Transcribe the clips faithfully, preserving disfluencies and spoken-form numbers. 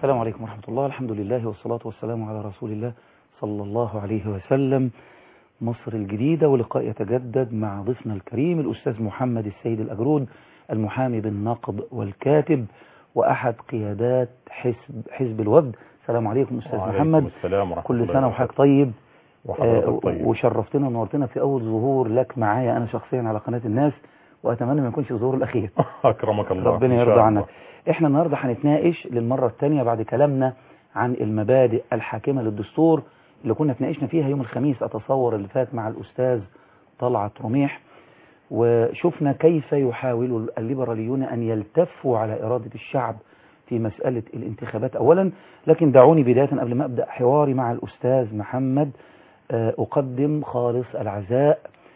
السلام عليكم ورحمة الله. الحمد لله والصلاة والسلام على رسول الله صلى الله عليه وسلم. مصر الجديدة ولقاء يتجدد مع ضيفنا الكريم الأستاذ محمد السيد الأجرود، المحامي بالنقد والكاتب وأحد قيادات حزب حزب الوفد. السلام عليكم أستاذ محمد. السلام ورحمة كل الله سنة وحضرتك طيب. آه طيب. وشرفتنا ونورتنا في أول ظهور لك معايا أنا شخصيا على قناة الناس، وأتمنى ما يكونش الظهور الأخير. أكرمك الله، ربنا يرضى عنك. احنا النهاردة هنتناقش للمرة الثانية بعد كلامنا عن المبادئ الحاكمة للدستور اللي كنا تناقشنا فيها يوم الخميس أتصور اللي فات مع الأستاذ طلعت رميح، وشفنا كيف يحاول الليبراليون أن يلتفوا على إرادة الشعب في مسألة الانتخابات أولا. لكن دعوني بداية قبل ما أبدأ حواري مع الأستاذ محمد أقدم خالص العزاء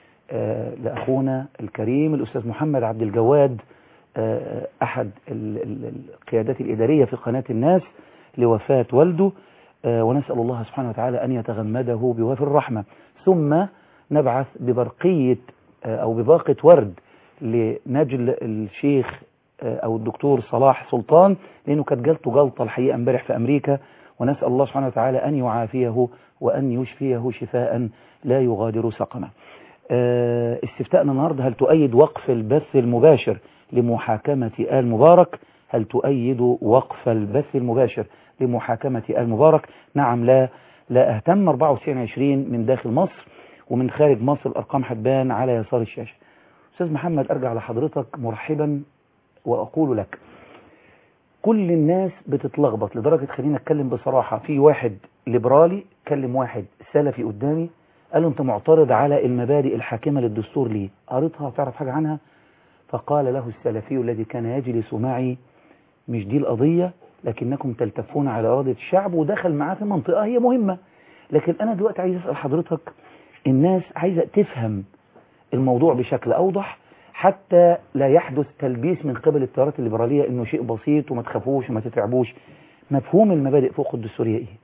لأخونا الكريم الأستاذ محمد عبد الجواد، أحد القيادات الإدارية في قناة الناس، لوفاة والده، ونسأل الله سبحانه وتعالى أن يتغمده بوافر الرحمة. ثم نبعث ببرقية أو بباقة ورد لنجل الشيخ أو الدكتور صلاح سلطان، لأنه كانت جلطه جلطة الحقيقة امبارح في أمريكا، ونسأل الله سبحانه وتعالى أن يعافيه وأن يشفيه شفاء لا يغادر سقما. استفتاءنا النهاردة: هل تؤيد وقف البث المباشر لمحاكمة آل مبارك؟ هل تؤيد وقف البث المباشر لمحاكمة آل مبارك؟ نعم، لا، لا أهتم. أربعة وتسعين عشرين من داخل مصر، ومن خارج مصر الأرقام هتبان على يسار الشاشة. أستاذ محمد، أرجع لحضرتك مرحبا وأقول لك كل الناس بتتلخبط لدرجة، خلينا أتكلم بصراحة، في واحد ليبرالي كلم واحد سلفي قدامي قال له: أنت معترض على المبادئ الحاكمة للدستور ليه؟ قريتها؟ تعرف حاجة عنها؟ فقال له السلفي الذي كان يجلس معي: مش دي القضية، لكنكم تلتفون على إرادة الشعب. ودخل معاه في منطقة هي مهمة. لكن أنا دلوقتي عايز أسأل حضرتك، الناس عايزة تفهم الموضوع بشكل أوضح حتى لا يحدث تلبيس من قبل التيارات الليبرالية إنه شيء بسيط وما تخافوش وما تتعبوش. مفهوم المبادئ فوق الدستورية إيه؟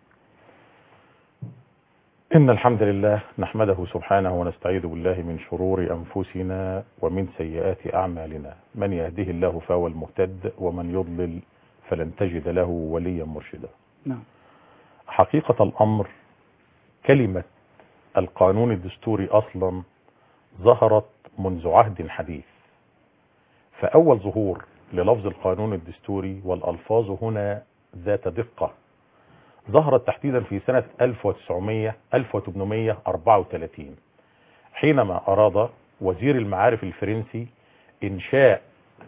إن الحمد لله نحمده سبحانه ونستعيذ بالله من شرور أنفسنا ومن سيئات أعمالنا، من يهده الله فهو المهتد ومن يضلل فلن تجد له وليا مرشدا. نعم. حقيقة الأمر كلمة القانون الدستوري أصلا ظهرت منذ عهد حديث، فأول ظهور للفظ القانون الدستوري والألفاظ هنا ذات دقة ظهرت تحديدا في سنة ألف وثمانمائة وأربعة وثلاثين، حينما أراد وزير المعارف الفرنسي إنشاء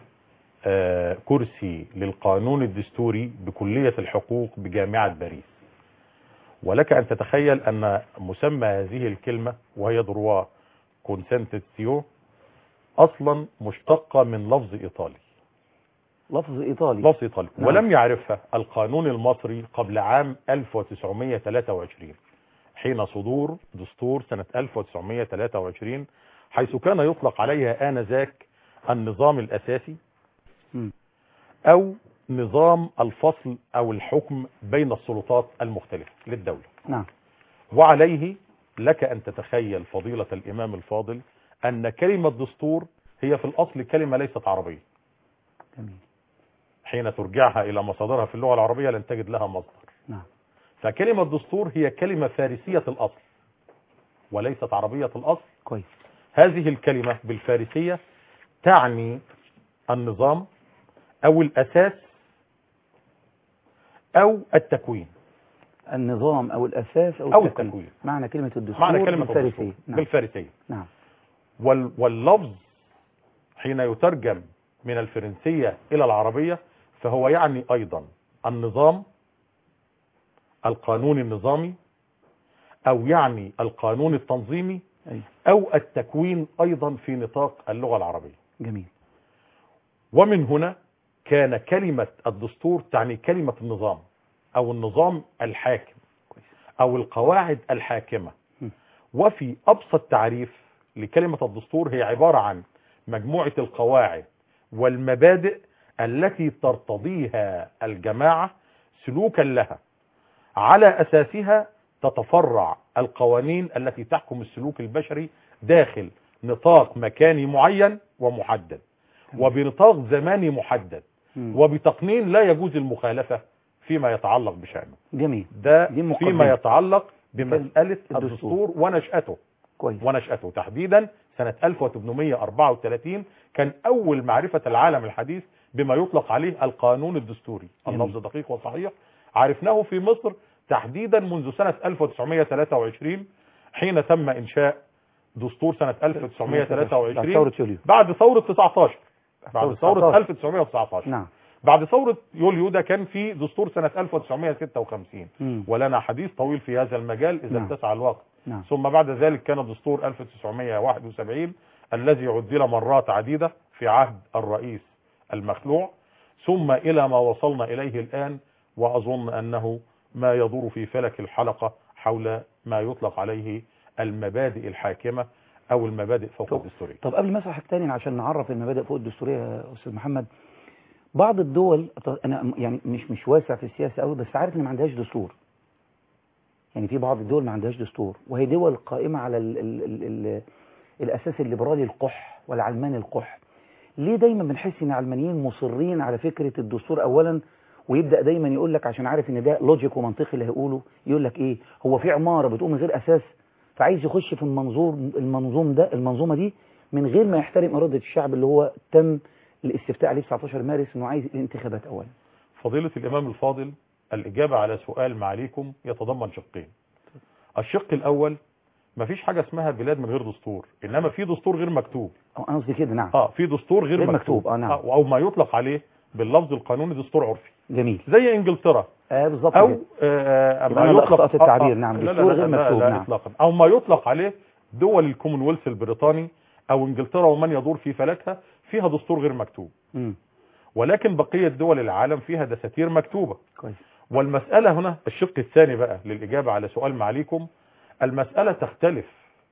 كرسي للقانون الدستوري بكلية الحقوق بجامعة باريس. ولك أن تتخيل أن مسمى هذه الكلمة وهي دروا كونسنتيسيو أصلا مشتقة من لفظ إيطالي. لفظ إيطالي لفظ إيطالي. نعم. ولم يعرفها القانون المصري قبل عام ألف وتسعمائة وثلاثة وعشرين، حين صدور دستور سنة ألف وتسعمائة وثلاثة وعشرين، حيث كان يطلق عليها آنذاك النظام الأساسي م. أو نظام الفصل أو الحكم بين السلطات المختلفة للدولة. نعم. وعليه لك أن تتخيل فضيلة الإمام الفاضل أن كلمة دستور هي في الأصل كلمة ليست عربية. جميل. حين ترجعها إلى مصادرها في اللغة العربية لن تجد لها مصدر. نعم. فكلمة دستور هي كلمة فارسية الأصل وليست عربية الأصل. كويس. هذه الكلمة بالفارسية تعني النظام أو الأساس أو التكوين. النظام أو الأساس أو, أو التكوين. التكوين. معنى كلمة الدستور معنى كلمة بالفارسية. الدستور نعم. بالفارسية. نعم. وال واللفظ حين يترجم من الفرنسية إلى العربية فهو يعني أيضا النظام، القانون النظامي، أو يعني القانون التنظيمي، أو التكوين أيضا في نطاق اللغة العربية. جميل. ومن هنا كان كلمة الدستور تعني كلمة النظام أو النظام الحاكم أو القواعد الحاكمة. وفي أبسط تعريف لكلمة الدستور هي عبارة عن مجموعة القواعد والمبادئ التي ترتضيها الجماعة سلوكا لها، على أساسها تتفرع القوانين التي تحكم السلوك البشري داخل نطاق مكاني معين ومحدد، وبنطاق زماني محدد، وبتقنين لا يجوز المخالفة فيما يتعلق بشأنه. جميل. ده دي فيما يتعلق بمسألة الدستور. الدستور ونشأته. كويس. ونشأته تحديدا سنة ألف وثمانمائة وأربعة وثلاثين كان أول معرفة العالم الحديث بما يطلق عليه القانون الدستوري. جميل. اللفظ دقيق وصحيح. عرفناه في مصر تحديدا منذ سنة ألف وتسعمائة وثلاثة وعشرين حين تم إنشاء دستور سنة ألف وتسعمائة وثلاثة وعشرين بعد ثورة يوليو. بعد ثورة تسعة عشر بعد ثورة تسعة عشر. ألف وتسعمائة وتسعة عشر. نعم. بعد ثورة يوليو ده كان في دستور سنة ألف وتسعمائة وستة وخمسين. مم. ولنا حديث طويل في هذا المجال إذا نعم. اتسع الوقت. نعم. ثم بعد ذلك كان دستور ألف وتسعمائة وواحد وسبعين الذي عدل مرات عديدة في عهد الرئيس المخلوع، ثم إلى ما وصلنا إليه الآن، وأظن أنه ما يدور في فلك الحلقة حول ما يطلق عليه المبادئ الحاكمة أو المبادئ فوق طب الدستورية. طب قبل ما اسرح تاني عشان نعرف المبادئ فوق الدستورية يا أستاذ محمد، بعض الدول أنا يعني مش مش واسع في السياسة قوي، بس عارف إن ما عندهاش دستور. يعني في بعض الدول ما عندهاش دستور، وهي دول قائمة على ال ال ال ال الأساس الليبرالي القح والعلماني القح. ليه دايما بنحس إن العلمانيين مصرين على فكرة الدستور أولا، ويبدأ دايما يقول لك عشان عارف إن ده لوجيك ومنطقي اللي هيقوله، يقول لك إيه، هو في عمارة بتقوم من غير أساس، فعايز يخش في المنظور المنظوم ده المنظومة دي من غير ما يحترم إرادة الشعب اللي هو تم الاستفتاء عليه تسعة عشر مارس إنه عايز الانتخابات أولا. فضيلة الإمام الفاضل، الإجابة على سؤال معاليكم يتضمن شقين. الشق الأول، ما فيش حاجة اسمها بلاد من غير دستور، إنما في دستور غير مكتوب. أنا قصدي كده. نعم. اه في دستور غير, غير مكتوب, مكتوب. اه نعم. آه أو ما يطلق عليه باللفظ القانوني دستور عرفي. جميل. زي إنجلترا. اه بالظبط. أو آه ما يطلق في التعبير. آه نعم دستور غير مكتوب. لا نعم. إطلاقا. أو ما يطلق عليه دول الكومنولث البريطاني أو إنجلترا ومن يدور في فلكها فيها دستور غير مكتوب. م. ولكن بقية دول العالم فيها دساتير مكتوبة. كويس. والمسألة هنا الشق الثاني بقى للإجابة على سؤال معاليكم، المسألة تختلف.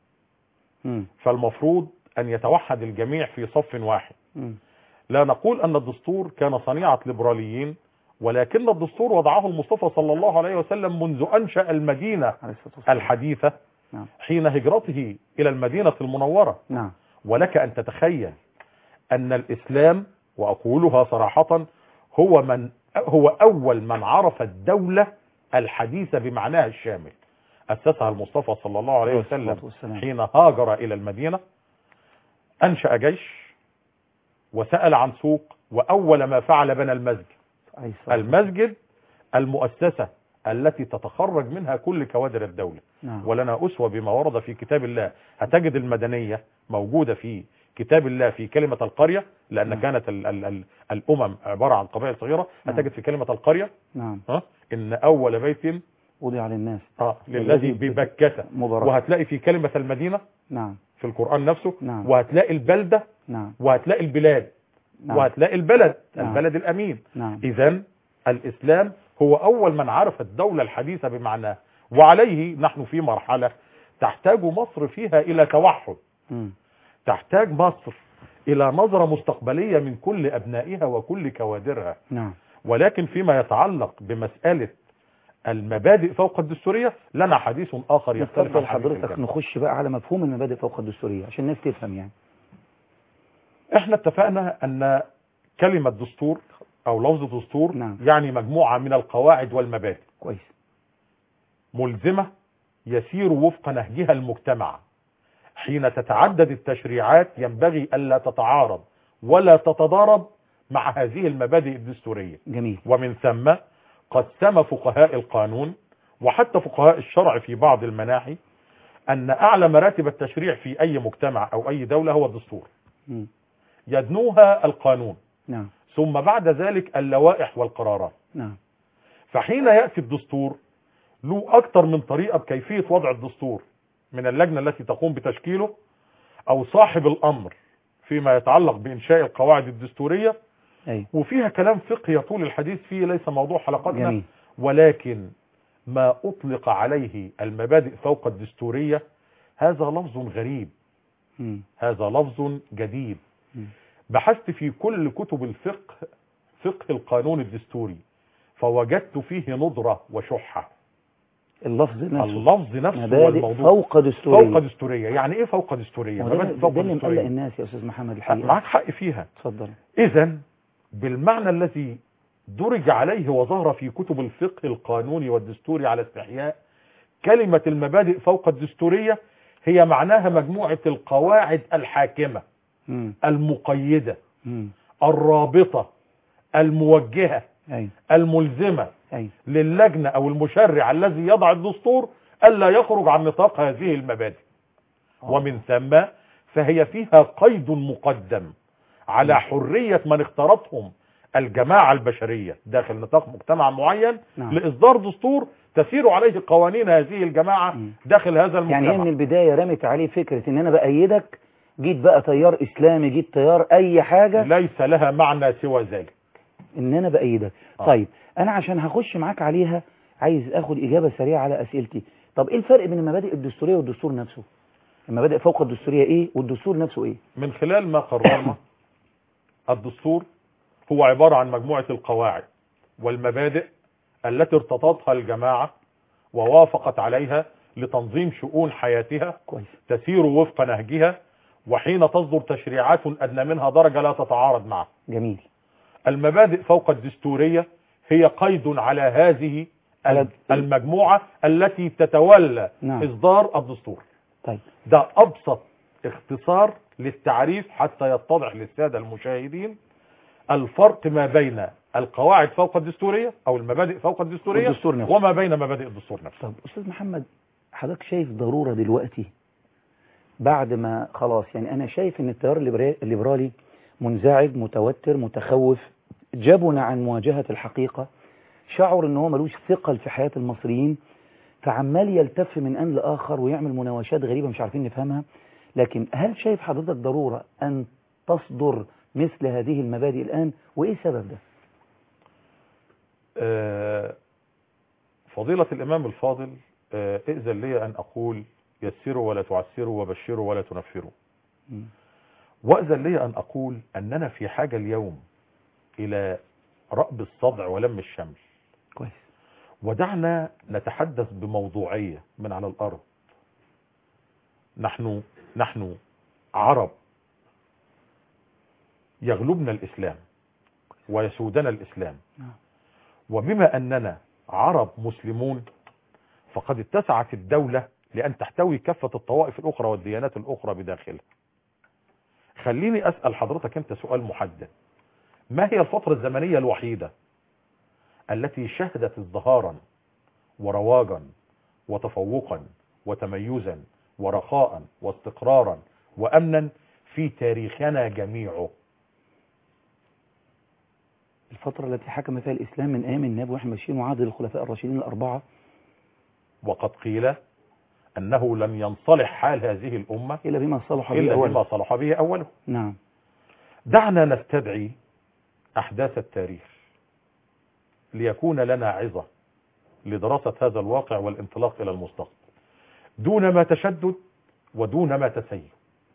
م. فالمفروض أن يتوحد الجميع في صف واحد. م. لا نقول أن الدستور كان صنيعة ليبراليين، ولكن الدستور وضعه المصطفى صلى الله عليه وسلم منذ أنشأ المدينة الحديثة. نعم. حين هجرته إلى المدينة المنورة. نعم. ولك أن تتخيل أن الإسلام، وأقولها صراحة، هو من هو أول من عرف الدولة الحديثة بمعناها الشامل. أسسها المصطفى صلى الله عليه وسلم حين هاجر إلى المدينة، أنشأ جيش وسأل عن سوق، وأول ما فعل بنى المسجد. المسجد المؤسسة التي تتخرج منها كل كوادر الدولة. نعم. ولنا أسوة بما ورد في كتاب الله. هتجد المدنية موجودة في كتاب الله في كلمة القرية، لأن نعم. كانت ال ال ال الأمم عبارة عن قبائل صغيرة. نعم. هتجد في كلمة القرية نعم. ها إن أول بيت وضع للناس اه للذي ببكة. وهتلاقي في كلمة المدينة نعم. في القرآن نفسه. نعم. وهتلاقي البلدة. نعم. وهتلاقي البلاد. نعم. وهتلاقي البلد. نعم. البلد الأمين. نعم. إذن الإسلام هو أول من عرف الدولة الحديثة بمعناه، وعليه نحن في مرحلة تحتاج مصر فيها إلى توحد. م. تحتاج مصر إلى نظرة مستقبلية من كل أبنائها وكل كوادرها. نعم. ولكن فيما يتعلق بمسألة المبادئ فوق الدستورية لنا حديث آخر يختلف عن حضرتك. نخش بقى على مفهوم المبادئ فوق الدستورية عشان الناس تفهم. يعني احنا اتفقنا أن كلمة دستور أو لفظ دستور نعم. يعني مجموعة من القواعد والمبادئ. كويس. ملزمة يسير وفق نهجها المجتمع. حين تتعدد التشريعات ينبغي ألا تتعارض ولا تتضارب مع هذه المبادئ الدستورية. جميل. ومن ثم قسم فقهاء القانون وحتى فقهاء الشرع في بعض المناحي أن أعلى مراتب التشريع في أي مجتمع أو أي دولة هو الدستور. م. يدنوها القانون. نعم. ثم بعد ذلك اللوائح والقرارات. نعم. فحين يأتي الدستور له أكثر من طريقة بكيفية وضع الدستور، من اللجنة التي تقوم بتشكيله أو صاحب الأمر فيما يتعلق بإنشاء القواعد الدستورية. أي. وفيها كلام فقهي يطول الحديث فيه، ليس موضوع حلقتنا. جميل. ولكن ما أطلق عليه المبادئ فوق الدستورية هذا لفظ غريب. م. هذا لفظ جديد. م. بحثت في كل كتب الفقه فقه القانون الدستوري فوجدت فيه ندرة وشحة. اللفظ نفسه اللفظ نفسه مبادئ فوق دستورية. فوق دستورية. يعني ايه فوق دستورية؟ مبادئ فوق دستورية. ده اللي مقلق الناس يا أستاذ محمد الحقيقة. معاك حق فيها. اتفضل. إذن بالمعنى الذي درج عليه وظهر في كتب الفقه القانوني والدستوري على استحياء كلمة المبادئ فوق الدستورية هي معناها مجموعة القواعد الحاكمة م. المقيدة م. الرابطة الموجهة أي. الملزمة أي. للجنة أو المشرع الذي يضع الدستور ألا يخرج عن نطاق هذه المبادئ. أوه. ومن ثم فهي فيها قيد مقدم على حرية من اختارتهم الجماعة البشرية داخل نطاق مجتمع معين نعم. لإصدار دستور تسير عليه قوانين هذه الجماعة م. داخل هذا المجتمع. يعني هي من البداية رمت عليه فكرة ان انا بأيدك، جيت بقى تيار اسلامي، جيت تيار اي حاجة، ليس لها معنى سوى ذلك، ان انا بأيدك. آه. طيب انا عشان هخش معاك عليها عايز اخد اجابة سريعة على اسئلتي. طب ايه الفرق بين المبادئ الدستورية والدستور نفسه؟ المبادئ فوق الدستورية ايه والدستور نفسه ايه؟ من خلال ما قررنا الدستور هو عبارة عن مجموعة القواعد والمبادئ التي ارتضتها الجماعة ووافقت عليها لتنظيم شؤون حياتها كويس. تسير وفق نهجها، وحين تصدر تشريعات أدنى منها درجة لا تتعارض معها. جميل. المبادئ فوق الدستورية هي قيد على هذه المجموعة التي تتولى نعم. إصدار الدستور. طيب ده أبسط اختصار للتعريف حتى يتضح للسادة المشاهدين الفرق ما بين القواعد فوق الدستورية أو المبادئ فوق الدستورية وما بين مبادئ الدستور نفسه. طب أستاذ محمد، حضرتك شايف ضرورة دلوقتي بعد ما خلاص، يعني أنا شايف أن التيار الليبرالي منزعج متوتر متخوف، جبن عن مواجهة الحقيقة، شعر أنه ملوش ثقل في حياة المصريين، فعمال يلتف من آن لآخر ويعمل مناوشات غريبة مش عارفين نفهمها. لكن هل شايف حضرتك ضرورة أن تصدر مثل هذه المبادئ الآن، وإيه سبب ده؟ آه فضيلة الإمام الفاضل، آه ائذن لي أن أقول يسروا ولا تعسروا وبشروا ولا تنفروا، وأذن لي أن أقول أننا في حاجة اليوم إلى رأب الصدع ولم الشمل. كويس. ودعنا نتحدث بموضوعية من على الأرض. نحن نحن عرب، يغلبنا الإسلام ويسودنا الإسلام، وبما أننا عرب مسلمون فقد اتسعت الدولة لأن تحتوي كافة الطوائف الأخرى والديانات الأخرى بداخلها. خليني أسأل حضرتك أنت سؤال محدد: ما هي الفترة الزمنية الوحيدة التي شهدت ازدهارا ورواجا وتفوقا وتميزا ورخاء واستقرارا وأمنا في تاريخنا جميعه؟ الفترة التي حكم فيها الإسلام من أيام النبي وإحنا ماشيين وعهد الخلفاء الراشدين الأربعة. وقد قيل أنه لم ينصلح حال هذه الأمة إلا بما صلح به إلا أوله. بما صلح به أوله. نعم. دعنا نستدعي أحداث التاريخ ليكون لنا عظة لدراسة هذا الواقع والانطلاق إلى المستقبل دون ما تشدد ودون ما تسيب،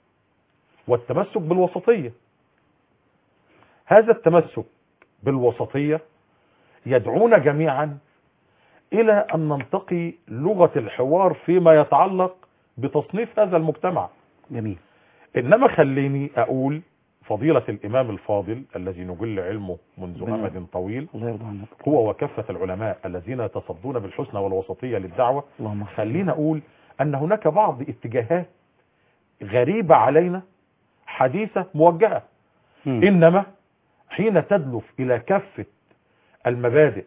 والتمسك بالوسطية. هذا التمسك بالوسطية يدعونا جميعا إلى أن ننتقي لغة الحوار فيما يتعلق بتصنيف هذا المجتمع. جميل. إنما خليني أقول فضيلة الإمام الفاضل الذي نجل علمه منذ أمد طويل، الله يرضى عنك، هو وكافة العلماء الذين يتصدون بالحسنى والوسطية للدعوة، خلينا أقول أن هناك بعض اتجاهات غريبة علينا حديثة موجهة، م. إنما حين تدلف إلى كافة المبادئ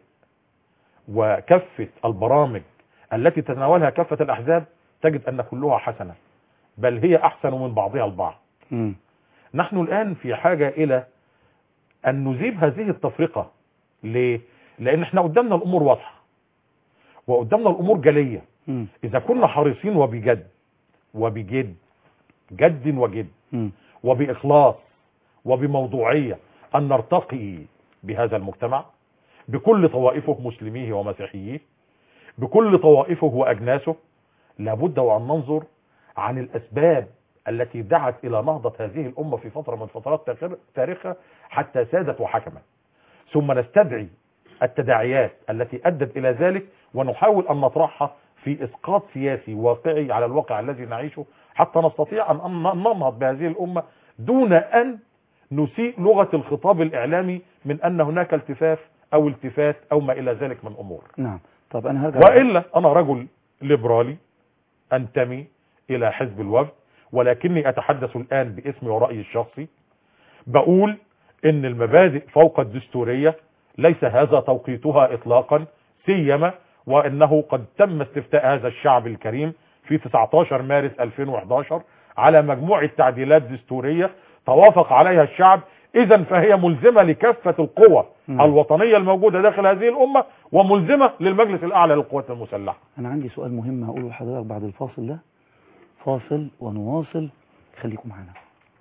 وكافة البرامج التي تتناولها كافة الأحزاب تجد أن كلها حسنة، بل هي أحسن من بعضها البعض. م. نحن الآن في حاجة إلى أن نذيب هذه التفرقة. ليه؟ لأن احنا قدامنا الأمور واضحة وقدامنا الأمور جلية. م. إذا كنا حريصين وبجد وبجد جد وجد م. وبإخلاص وبموضوعية أن نرتقي بهذا المجتمع بكل طوائفه، مسلميه ومسيحيه، بكل طوائفه وأجناسه، لابد وأن ننظر عن الأسباب التي دعت إلى نهضة هذه الأمة في فترة من فترات تاريخها حتى سادت وحكمت، ثم نستدعي التداعيات التي أدت إلى ذلك ونحاول أن نطرحها في إسقاط سياسي واقعي على الواقع الذي نعيشه حتى نستطيع أن ننهض بهذه الأمة دون أن نسيء لغة الخطاب الإعلامي من أن هناك التفاف او التفات او ما الى ذلك من امور. نعم. طب انا هرجع والا انا رجل ليبرالي انتمي الى حزب الوفد، ولكني اتحدث الان باسمي ورأيي الشخصي، بقول ان المبادئ فوق الدستورية ليس هذا توقيتها اطلاقا، سيما وانه قد تم استفتاء هذا الشعب الكريم في تسعة عشر مارس ألفين وأحد عشر على مجموعة تعديلات دستورية توافق عليها الشعب. اذا فهي ملزمة لكافة القوى م. الوطنية الموجودة داخل هذه الامة، وملزمة للمجلس الاعلى للقوات المسلحة. انا عندي سؤال مهم هقوله لحضرتك بعد الفاصل ده، فاصل ونواصل، خليكم معنا.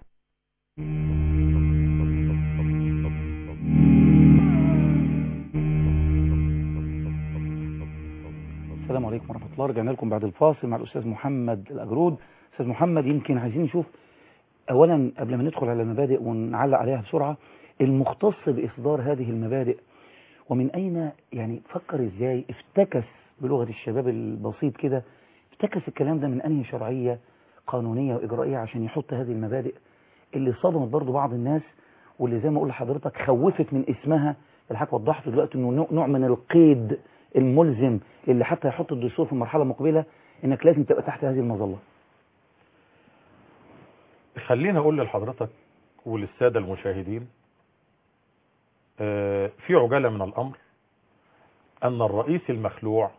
السلام عليكم ورحمة الله. رجعنا لكم بعد الفاصل مع الأستاذ محمد الأجرود. أستاذ محمد، يمكن عايزين نشوف أولا قبل ما ندخل على المبادئ ونعلق عليها بسرعة، المختص بإصدار هذه المبادئ ومن أين يعني فكر إزاي افتكس بلغة الشباب البسيط كده، افتكس الكلام ده من أنهي شرعية قانونية وإجرائية عشان يحط هذه المبادئ اللي صدمت برضو بعض الناس، واللي زي ما أقول لحضرتك خوفت من اسمها. الحاجة وضحت دلوقتي أنه نوع من القيد الملزم اللي حتى يحط الدستور في المرحلة المقبلة انك لازم تبقى تحت هذه المظلة. خلينا اقول لحضرتك وللسادة المشاهدين في عجالة من الامر ان الرئيس المخلوع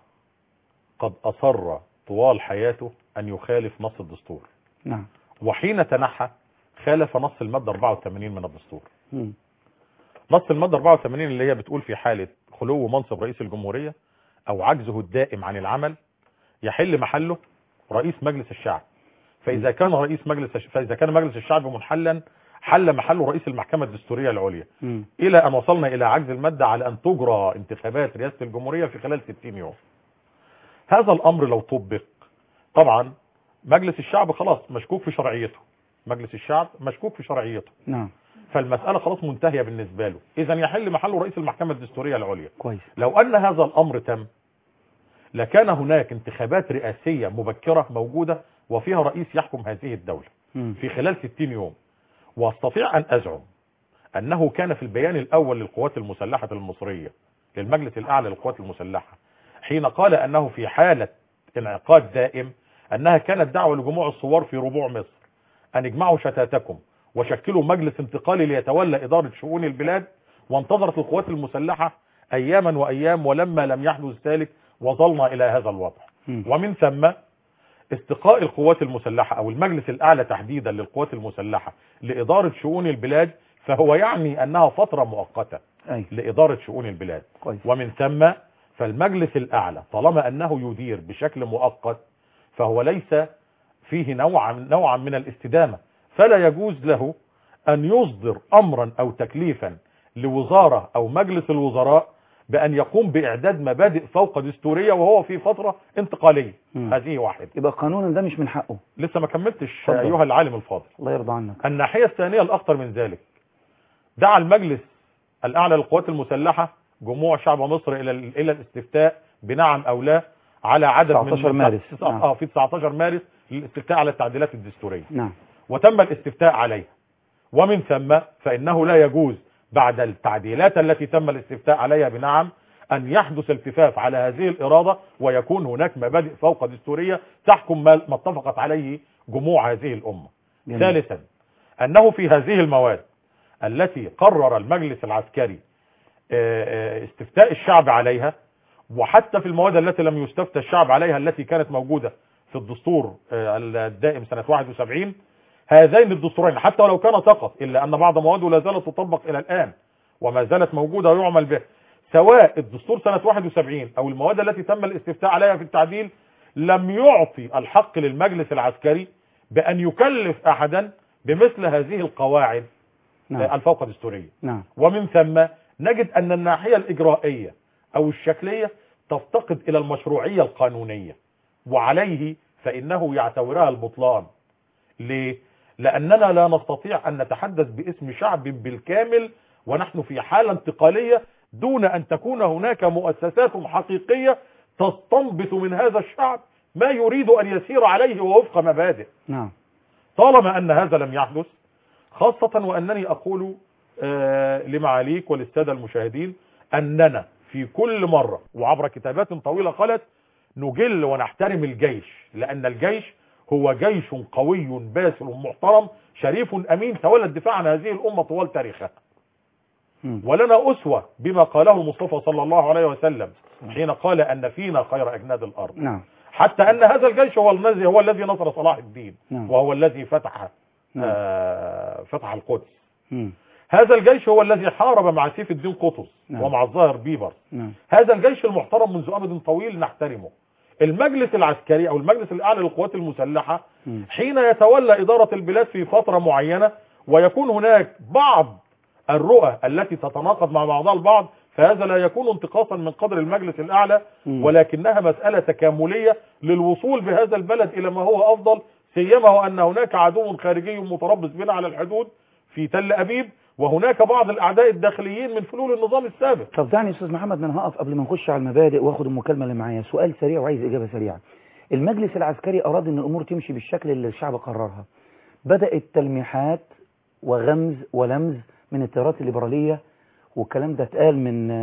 قد اصر طوال حياته ان يخالف نص الدستور. نعم. وحين تنحى خالف نص المادة أربعة وثمانين من الدستور. م. نص المادة أربعة وثمانين اللي هي بتقول في حالة خلو منصب رئيس الجمهورية او عجزه الدائم عن العمل يحل محله رئيس مجلس الشعب. فاذا كان رئيس مجلس فاذا كان مجلس الشعب منحلا حل محله رئيس المحكمة الدستورية العليا. م. الى ان وصلنا الى عجز المادة على ان تجرى انتخابات رئاسة الجمهورية في خلال ستين يوم. هذا الامر لو طبق طبعا مجلس الشعب خلاص مشكوك في شرعيته، مجلس الشعب مشكوك في شرعيته. نعم. فالمسألة خلاص منتهية بالنسبة له، اذا يحل محله رئيس المحكمة الدستورية العليا. كويس. لو ان هذا الامر تم لكان هناك انتخابات رئاسية مبكرة موجودة وفيها رئيس يحكم هذه الدولة م. في خلال ستين يوم. واستطيع ان ازعم انه كان في البيان الاول للقوات المسلحة المصرية للمجلس الاعلى للقوات المسلحة حين قال انه في حالة انعقاد دائم انها كانت دعوة لجموع الثوار في ربوع مصر ان اجمعوا شتاتكم وشكلوا مجلس انتقالي ليتولى ادارة شؤون البلاد، وانتظرت القوات المسلحة اياما وايام ولما لم يحدث ذلك وصلنا الى هذا الوضع. م. ومن ثم استقاء القوات المسلحة او المجلس الاعلى تحديدا للقوات المسلحة لادارة شؤون البلاد فهو يعني انها فترة مؤقتة أي. لادارة شؤون البلاد. كويس. ومن ثم فالمجلس الاعلى طالما انه يدير بشكل مؤقت فهو ليس فيه نوعا نوعا من الاستدامة، فلا يجوز له ان يصدر امرا او تكليفا لوزارة او مجلس الوزراء بأن يقوم بإعداد مبادئ فوق دستورية وهو في فترة انتقالية. م. هذه واحد. يبقى قانونا ده مش من حقه. لسه ما كملتش أيها العالم الفاضل. الله يرضى عنك. الناحية الثانية الأخطر من ذلك، دعا المجلس الأعلى للقوات المسلحة جموع شعب مصر إلى إلى الاستفتاء بنعم أو لا على عدد تسعة عشر من مارس. نعم. اه في تسعة عشر مارس للاستفتاء على التعديلات الدستورية. نعم. وتم الاستفتاء عليها. ومن ثم فإنه لا يجوز بعد التعديلات التي تم الاستفتاء عليها بنعم أن يحدث التفاف على هذه الإرادة ويكون هناك مبادئ فوق دستورية تحكم ما اتفقت عليه جموع هذه الأمة. جميل. ثالثا أنه في هذه المواد التي قرر المجلس العسكري استفتاء الشعب عليها، وحتى في المواد التي لم يستفتى الشعب عليها التي كانت موجودة في الدستور الدائم سنة واحد وسبعين، هذين الدستورين حتى ولو كان سقط إلا أن بعض مواده لا زالت تطبق إلى الآن وما زالت موجودة ويعمل بها، سواء الدستور سنة واحد وسبعين أو المواد التي تم الاستفتاء عليها في التعديل، لم يعطي الحق للمجلس العسكري بأن يكلف أحدا بمثل هذه القواعد. نعم. الفوق دستورية. نعم. ومن ثم نجد أن الناحية الإجرائية أو الشكلية تفتقد إلى المشروعية القانونية، وعليه فإنه يعتبرها البطلان. ليه؟ لأننا لا نستطيع أن نتحدث باسم شعب بالكامل ونحن في حالة انتقالية دون أن تكون هناك مؤسسات حقيقية تستنبط من هذا الشعب ما يريد أن يسير عليه ووفق مبادئ. نعم. طالما أن هذا لم يحدث، خاصة وأنني أقول آه لمعاليك وللسادة المشاهدين أننا في كل مرة وعبر كتابات طويلة قالت نجل ونحترم الجيش، لأن الجيش هو جيش قوي باسل محترم شريف أمين تولى الدفاع عن هذه الأمة طوال تاريخها. ولنا أسوة بما قاله المصطفى صلى الله عليه وسلم حين قال أن فينا خير أجناد الأرض. نعم. حتى أن هذا الجيش هو الذي هو الذي نصر صلاح الدين. نعم. وهو الذي فتح نعم. آه فتح القدس. مم. هذا الجيش هو الذي حارب مع سيف الدين قطز. نعم. ومع الظاهر بيبر. نعم. هذا الجيش المحترم منذ أمد طويل نحترمه. المجلس العسكري أو المجلس الأعلى للقوات المسلحة مم. حين يتولى إدارة البلاد في فترة معينة ويكون هناك بعض الرؤى التي تتناقض مع بعضها البعض، فهذا لا يكون انتقاصا من قدر المجلس الأعلى، ولكنها مسألة تكاملية للوصول بهذا البلد إلى ما هو أفضل، سيما وأن هناك عدو خارجي متربص بنا على الحدود في تل أبيب، وهناك بعض الأعداء الداخليين من فلول النظام السابق. طب دعني يا أستاذ محمد، من هقف قبل ما نخش على المبادئ واخد المكالمة اللي معايا، سؤال سريع وعايز إجابة سريعة. المجلس العسكري أراد أن الأمور تمشي بالشكل اللي الشعب قررها، بدأت تلميحات وغمز ولمز من التيارات الليبرالية، والكلام ده اتقال من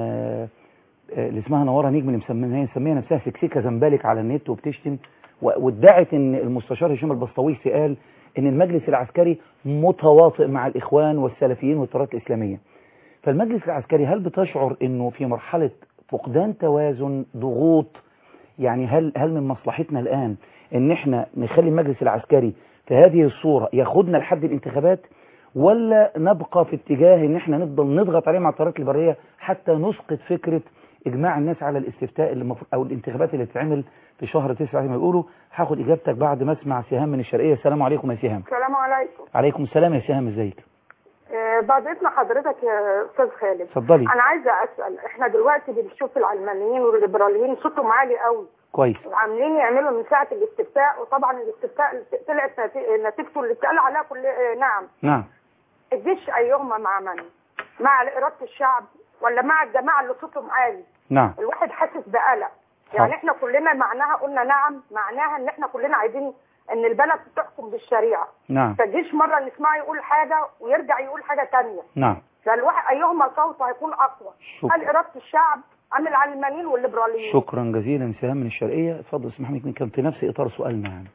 اللي اسمها نوارة نجم اللي مسميها مسميها نفسها سكسيكة زنبالك على النت وبتشتم، وادعت ان المستشار هشام البسطويسي قال ان المجلس العسكري متواطئ مع الاخوان والسلفيين والتيارات الاسلاميه. فالمجلس العسكري هل بتشعر انه في مرحله فقدان توازن، ضغوط؟ يعني هل هل من مصلحتنا الان ان احنا نخلي المجلس العسكري في هذه الصوره ياخدنا لحد الانتخابات، ولا نبقى في اتجاه ان احنا نفضل نضغط عليه مع التيارات الليبراليه حتى نسقط فكره اجماع الناس على الاستفتاء اللي مفروض او الانتخابات اللي تتعمل في شهر تسعة زي ما بيقولوا؟ هاخد اجابتك بعد ما اسمع سهام من الشرقيه. السلام عليكم يا سهام. السلام عليكم. عليكم السلام يا سهام، ازيك؟ آه بعد اذن حضرتك يا استاذ خالد، اتفضلي. انا عايزه اسال، احنا دلوقتي بنشوف العلمانيين والليبراليين صوتهم عالي قوي كويس، وعاملين يعملوا من ساعه الاستفتاء، وطبعا الاستفتاء طلعت نتيجته اللي اتقال عليها كل آه نعم نعم. الجيش ايهما مع من؟ مع اراده الشعب ولا مع الجماعه اللي صوتهم عالي؟ نعم. الواحد حاسس بقلق، يعني احنا كلنا معناها قلنا نعم، معناها ان احنا كلنا عايزين ان البلد تحكم بالشريعه. نعم. فالجيش مره نسمعه يقول حاجه ويرجع يقول حاجه ثانيه. نعم. فالواحد ايهما صوته هيكون اقوى؟ هل اراده الشعب ام العلمانيين والليبراليين؟ شكرا جزيلا سهام من الشرقيه. اتفضل اسمح لي، كان في نفس اطار سؤالنا. يعني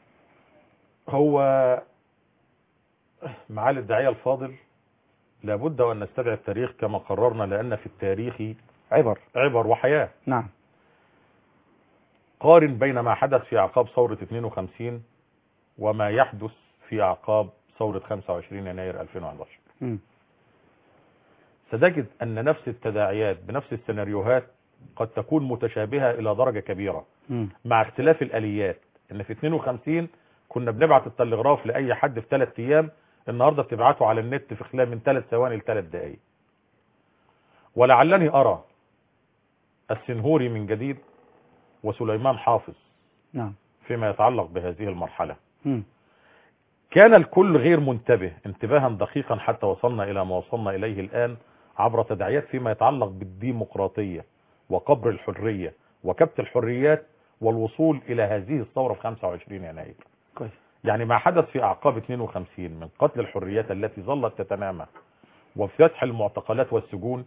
هو معالي الداعيه الفاضل، لابد وان نستدعي التاريخ كما قررنا، لان في التاريخ عبر عبر وحياه. نعم. قارن بين ما حدث في اعقاب ثوره اثنين وخمسين وما يحدث في اعقاب ثوره خمسة وعشرين يناير ألفين وأحد عشر. م. ستجد ان نفس التداعيات بنفس السيناريوهات قد تكون متشابهه الى درجه كبيره، م. مع اختلاف الاليات. ان في اثنين وخمسين كنا بنبعت التلغراف لاي حد في ثلاث ايام، النهارده بتبعته على النت في خلال من ثلاث ثواني لثلاث دقائق. ولعلني ارى السنهوري من جديد وسليمان حافظ نعم فيما يتعلق بهذه المرحلة. م. كان الكل غير منتبه انتباها دقيقا حتى وصلنا إلى ما وصلنا إليه الآن عبر تداعيات فيما يتعلق بالديمقراطية وقبر الحرية وكبت الحريات والوصول إلى هذه الثورة في خمسة وعشرين يناير. كويس. يعني ما حدث في أعقاب اثنين وخمسين من قتل الحريات التي ظلت تتنامى وفتح المعتقلات والسجون،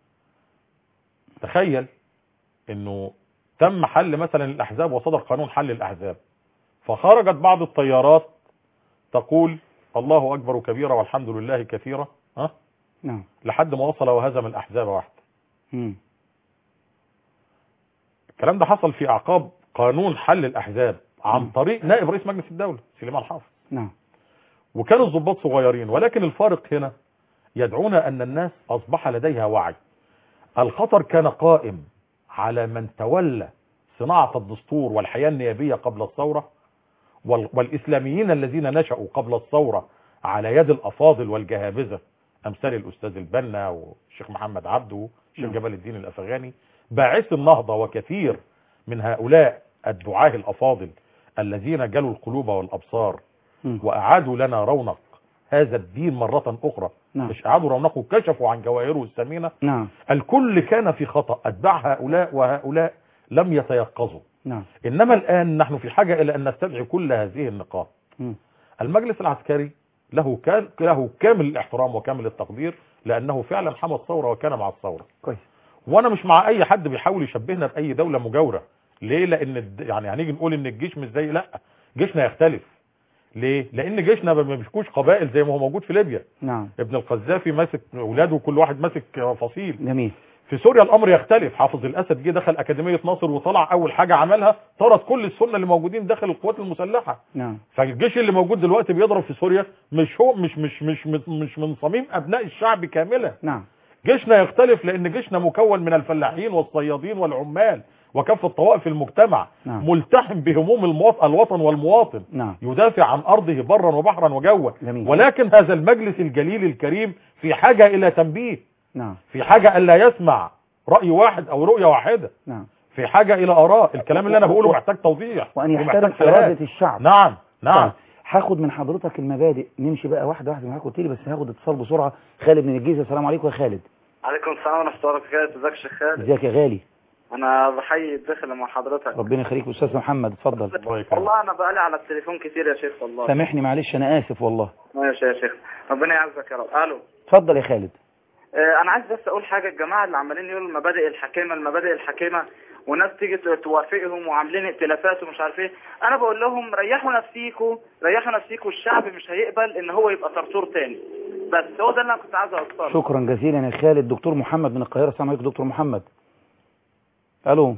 تخيل انه تم حل مثلا الاحزاب وصدر قانون حل الاحزاب، فخرجت بعض التيارات تقول الله اكبر كبيرة والحمد لله كثيرة، ها نعم، لحد ما وصل وهزم الاحزاب واحدة. امم الكلام ده حصل في اعقاب قانون حل الاحزاب عن مم. طريق نائب رئيس مجلس الدولة سليمان حافظ. نعم. وكانوا الضباط صغيرين، ولكن الفارق هنا يدعونا ان الناس اصبح لديها وعي. الخطر كان قائم على من تولى صناعة الدستور والحياة النيابية قبل الثورة، والإسلاميين الذين نشأوا قبل الثورة على يد الأفاضل والجهابذة أمثال الأستاذ البنا والشيخ محمد عبده والشيخ جمال الدين الأفغاني، باعث النهضة. وكثير من هؤلاء الدعاة الأفاضل الذين جلوا القلوب والأبصار وأعادوا لنا رونق هذا الدين مرة أخرى. نعم. مش أعادوا رونقه، كشفوا عن جواهره الثمينة. نعم. الكل كان في خطأ، أتباع هؤلاء وهؤلاء لم يتيقظوا. نعم. إنما الآن نحن في حاجة إلى أن نستدعي كل هذه النقاط. م. المجلس العسكري له كان له كامل الاحترام وكامل التقدير، لأنه فعلا حمى الثورة وكان مع الثورة. كويس. وانا مش مع اي حد بيحاول يشبهنا باي دوله مجاوره. ليه؟ لان الد- يعني هنيجي نقول ان الجيش مش زي، لا، جيشنا يختلف. ليه؟ لان جيشنا ما بيمسكوش قبائل زي ما هو موجود في ليبيا. نعم. ابن القذافي ماسك اولاده وكل واحد ماسك فصيل. جميل. في سوريا الامر يختلف. حافظ الاسد جه دخل اكاديميه ناصر وطلع اول حاجه عملها طرد كل السنه اللي موجودين داخل القوات المسلحه. نعم. فالجيش اللي موجود دلوقتي بيضرب في سوريا مش هو مش مش مش مش, مش من صميم ابناء الشعب كاملا. نعم. جيشنا يختلف لان جيشنا مكون من الفلاحين والصيادين والعمال وكافه طوائف المجتمع. نعم. ملتحم بهموم المواطن الوطن والمواطن. نعم. يدافع عن ارضه برا وبحرا وجوا. جميل. ولكن هذا المجلس الجليل الكريم في حاجه الى تنبيه. نعم. في حاجه الا يسمع راي واحد او رؤيه واحده. نعم. في حاجه الى اراء. الكلام اللي انا بقوله محتاج توضيح وان يحترم ومحتاج فئات. اراده الشعب. نعم نعم. طيب. هاخد من حضرتك المبادئ، نمشي بقى واحده واحده معاك قلت لي، بس هاخد اتصال بسرعه. خالد من الجيزه، السلام عليكم يا خالد. عليكم السلام ورحمة الله وبركاته. ازيك يا شيخ خالد؟ ازيك يا غالي؟ انا بحيي الدخل مع حضرتك. ربنا يخليك. استاذ محمد اتفضل. والله انا بقالي على التليفون كتير يا شيخ والله. سامحني معلش انا اسف والله. ماشي يا شيخ، ربنا يعزك يا رب. الو. اتفضل يا خالد. آه انا عايز بس اقول حاجه. الجماعه اللي عمالين يقولوا المبادئ الحكيمه المبادئ الحكيمه وناس تيجي توافقهم وعاملين ائتلافات ومش عارف ايه، انا بقول لهم ريحوا نفسيكوا ريحوا نفسيكوا الشعب مش هيقبل ان هو يبقى طرطور تاني. بس هو ده اللي انا كنت عايز اوصله. شكرا جزيلا يا خالد. دكتور محمد من القاهره، السلام عليكم دكتور محمد. الو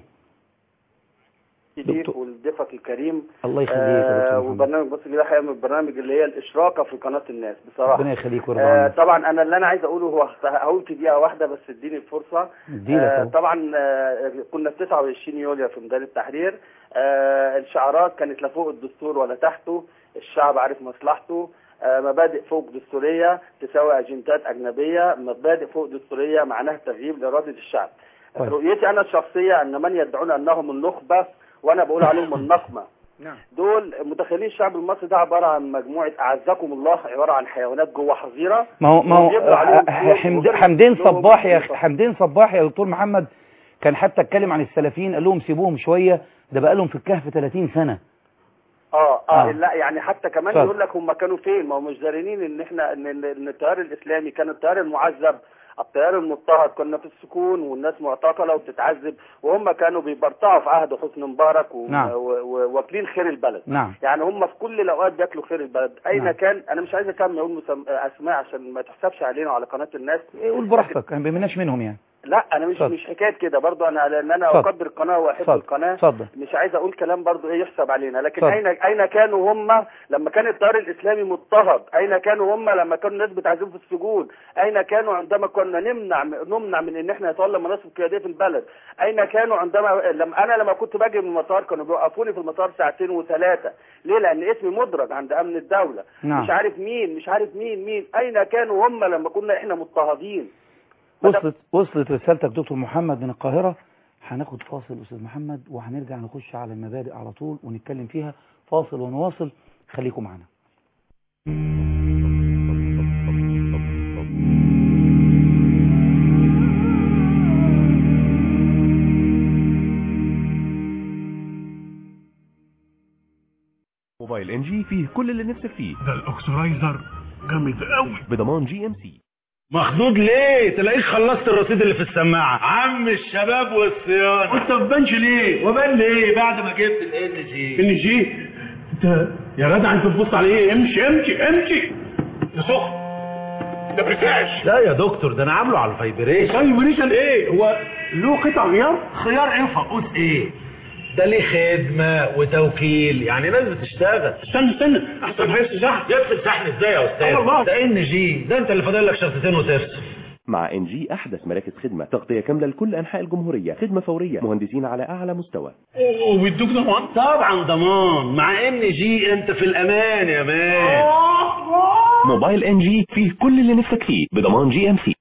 كتير والضيفك الكريم. الله يخليك يا دكتور محمد. وبرنامج بص كده حقيقة من البرنامج اللي هي الاشراقه في قناه الناس بصراحه. ربنا يخليك ويرضى آه عنك. طبعا انا اللي انا عايز اقوله هو هقول في دقيقه واحده بس اديني الفرصه. آه طبعا آه كنا في تسعة وعشرين يوليو في ميدان التحرير. آه الشعارات كانت لا فوق الدستور ولا تحته، الشعب عارف مصلحته. آه مبادئ فوق دستوريه تساوي اجندات اجنبيه، مبادئ فوق دستوريه معناها تغيير لاراده الشعب. طيب. رؤيتي انا الشخصيه ان من يدعون انهم النخبه وانا بقول عليهم النقمه. نعم. دول متخيلين الشعب المصري ده عباره عن مجموعه اعزكم الله، عباره عن حيوانات جوه حظيره. ما هو ما هو حمد حمدين صباح يا حمدين صباح يا دكتور محمد كان حتى اتكلم عن السلفيين قال لهم سيبوهم شويه، ده بقى لهم في الكهف ثلاثين سنه. اه اه, آه. لا يعني حتى كمان صد. يقول لك هم كانوا فين؟ ما هم مش دارين ان احنا ان, إن التيار الاسلامي كان التيار المعذب، التيار المضطهد، كنا في السكون والناس معتقله وبتتعذب، وهم كانوا بيبرطعوا في عهد حسني مبارك وواكلين نعم. خير البلد. نعم. يعني هم في كل الاوقات بياكلوا خير البلد. اين نعم. كان انا مش عايز اكمل اقول مسم... اسماء عشان ما تحسبش علينا وعلى قناه الناس. قول براحتك، ما بيمناش منهم يعني. لا انا مش صد. مش حكايه كده برضو، انا لان انا صد. اقدر القناه واحب صد. القناه صد. مش عايز اقول كلام برضو ايه يحسب علينا، لكن صد. اين اين كانوا هم لما كان التيار الاسلامي مضطهد؟ اين كانوا هم لما كانوا الناس بتعذب في السجون؟ اين كانوا عندما كنا نمنع نمنع من ان احنا نتولى مناصب قياديه في البلد؟ اين كانوا عندما لما انا لما كنت باجي من المطار كانوا بيوقفوني في المطار ساعتين وثلاثه؟ ليه؟ لان اسمي مدرج عند امن الدوله. نعم. مش عارف مين مش عارف مين مين اين كانوا هم لما كنا احنا مضطهدين؟ وصلت وصلت رسالتك دكتور محمد من القاهرة. هناخد فاصل أستاذ محمد وهنرجع نخش على المبادئ على طول ونتكلم فيها. فاصل ونواصل، خليكم معنا. موبايل ان جي فيه كل اللي نفسك فيه. ده الاكسرايزر جامد قوي بضمان جي ام سي. مخضوض ليه؟ تلاقيك خلصت الرصيد اللي في السماعه. عم الشباب والصيانه. وانت ما بانش ليه؟ وبان ليه بعد ما جبت الان جي. ان جي؟ انت يا جدع انت بتبص على ايه؟ امشي امشي امشي يا سخن. ده بريكاش. لا يا دكتور ده انا عامله على الفايبريشن. فايبريشن ايه؟ هو له قطع غيار؟ خيار ايه وفقوس ايه؟ ده ليه خدمه وتوكيل، يعني ناس بتشتغل. استنى استنى احسن هيفصل شحن. يفصل شحن ازاي يا استاذ؟ الله. ده ان جي، ده انت اللي فاضل لك شرطتين وتفصل. مع ان جي احدث مراكز خدمه، تغطيه كامله لكل انحاء الجمهوريه، خدمه فوريه، مهندسين على اعلى مستوى. وبيدوك ضمان؟ طبعا ضمان. مع ان جي انت في الامان يا مان. موبايل ان جي فيه كل اللي نفسك فيه بضمان جي ام سي.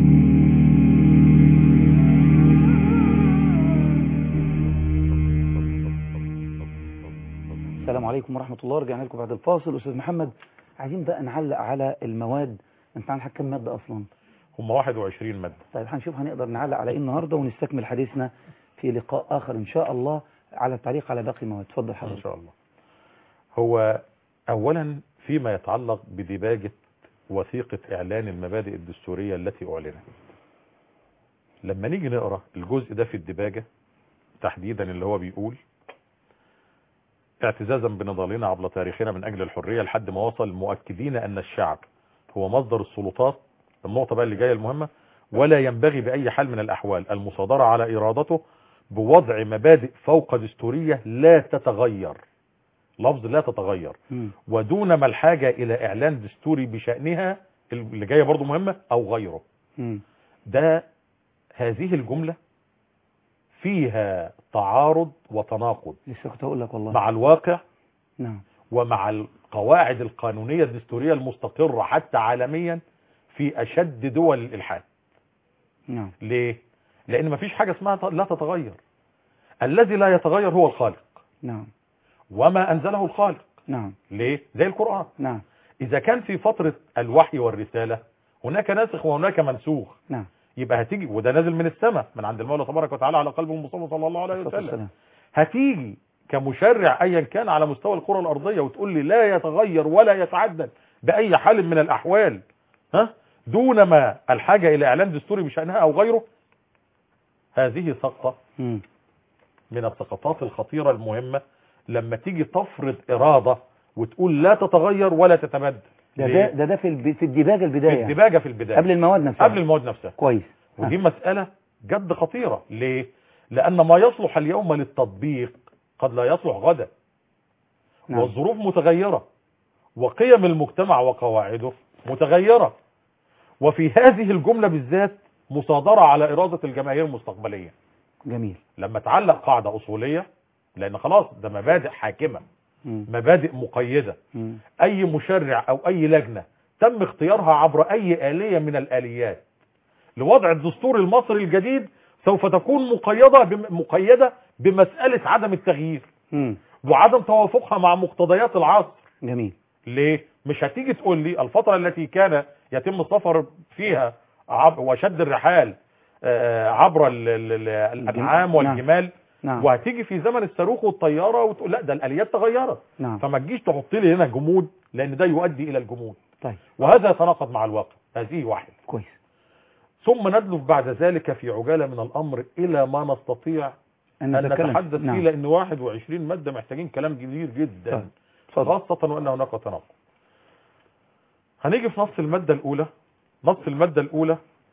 السلام عليكم ورحمة الله. رجعنا لكم بعد الفاصل. أستاذ محمد عايزين بقى نعلق على المواد. انت عندك كم مادة أصلا؟ هم واحد وعشرين مادة. طيب هنشوف هنقدر نعلق على ايه النهاردة ونستكمل حديثنا في لقاء آخر إن شاء الله على التعليق على باقي المواد. اتفضل حضرتك. إن شاء الله. هو أولا فيما يتعلق بديباجة وثيقة إعلان المبادئ الدستورية التي أعلنت، لما نيجي نقرأ الجزء ده في الدباجة تحديدا اللي هو بيقول اعتزازا بنضالنا عبر تاريخنا من أجل الحرية لحد ما وصل مؤكدين أن الشعب هو مصدر السلطات، النقطة بقى اللي جاية المهمة، ولا ينبغي بأي حال من الأحوال المصادرة على إرادته بوضع مبادئ فوق دستورية لا تتغير، لفظ لا تتغير، م. ودون ما الحاجة إلى إعلان دستوري بشأنها اللي جاية برضو مهمة أو غيره. م. ده هذه الجملة فيها تعارض وتناقض لسه كنت أقول لك والله مع الواقع، نعم، ومع القواعد القانونية الدستورية المستقرة حتى عالميا في أشد دول الإلحاد. نعم. ليه؟ لأن مفيش حاجة اسمها لا تتغير. الذي لا يتغير هو الخالق. نعم. وما أنزله الخالق. نعم. ليه؟ زي القرآن. نعم. إذا كان في فترة الوحي والرسالة هناك ناسخ وهناك منسوخ. نعم. يبقى هتيجي، وده نازل من السماء من عند المولى تبارك وتعالى على قلب المصطفى صلى الله عليه وسلم. هتيجي كمشرع ايا كان على مستوى الكرة الارضية وتقول لي لا يتغير ولا يتعدل بأي حال من الأحوال، ها، دون ما الحاجة إلى إعلان دستوري بشأنها أو غيره. هذه سقطة من السقطات الخطيرة المهمة لما تيجي تفرض إرادة وتقول لا تتغير ولا تتبدل. ده ده ده, ده في الب... في الديباجة البداية، في الديباجة في البداية قبل المواد نفسها، قبل المواد نفسها. كويس. ودي ها. مسألة جد خطيرة. ليه؟ لأن ما يصلح اليوم للتطبيق قد لا يصلح غدا. نعم. والظروف متغيرة وقيم المجتمع وقواعده متغيرة، وفي هذه الجملة بالذات مصادرة على إرادة الجماهير المستقبلية. جميل. لما تعلق قاعدة أصولية، لأن خلاص ده مبادئ حاكمة، م. مبادئ مقيدة، م. أي مشرع أو أي لجنة تم اختيارها عبر أي آلية من الآليات لوضع الدستور المصري الجديد سوف تكون مقيدة مقيدة بمسألة عدم التغيير م. وعدم توافقها مع مقتضيات العصر. جميل. ليه؟ مش هتيجي تقول لي الفترة التي كان يتم السفر فيها عب وشد الرحال عبر الأنعام والجمال، نعم. وهتيجي في زمن الصاروخ والطيارة وتقول لا ده الآليات تغيرت، نعم. فما تجيش تحط لي هنا جمود، لأن ده يؤدي إلى الجمود. طيب. وهذا يتناقض مع الواقع. هذه واحد. كويس. ثم ندلف بعد ذلك في عجالة من الأمر إلى ما نستطيع أن, أن نتحدث نعم. فيه، لأن واحد وعشرين مادة محتاجين كلام كبير جدا، طيب. خاصة وأن هناك تناقض. هنيجي في نص المادة الأولى. نص المادة الأولى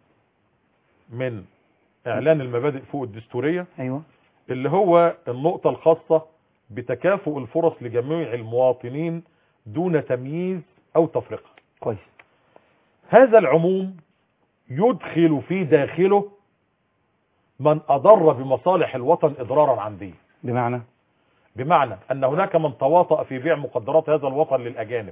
من إعلان المبادئ فوق الدستورية، أيوة. اللي هو النقطة الخاصة بتكافؤ الفرص لجميع المواطنين دون تمييز أو تفرقة. كويس. هذا العموم يدخل في داخله من أضر بمصالح الوطن إضرارا عمديا. بمعنى؟ بمعنى أن هناك من تواطأ في بيع مقدرات هذا الوطن للأجانب،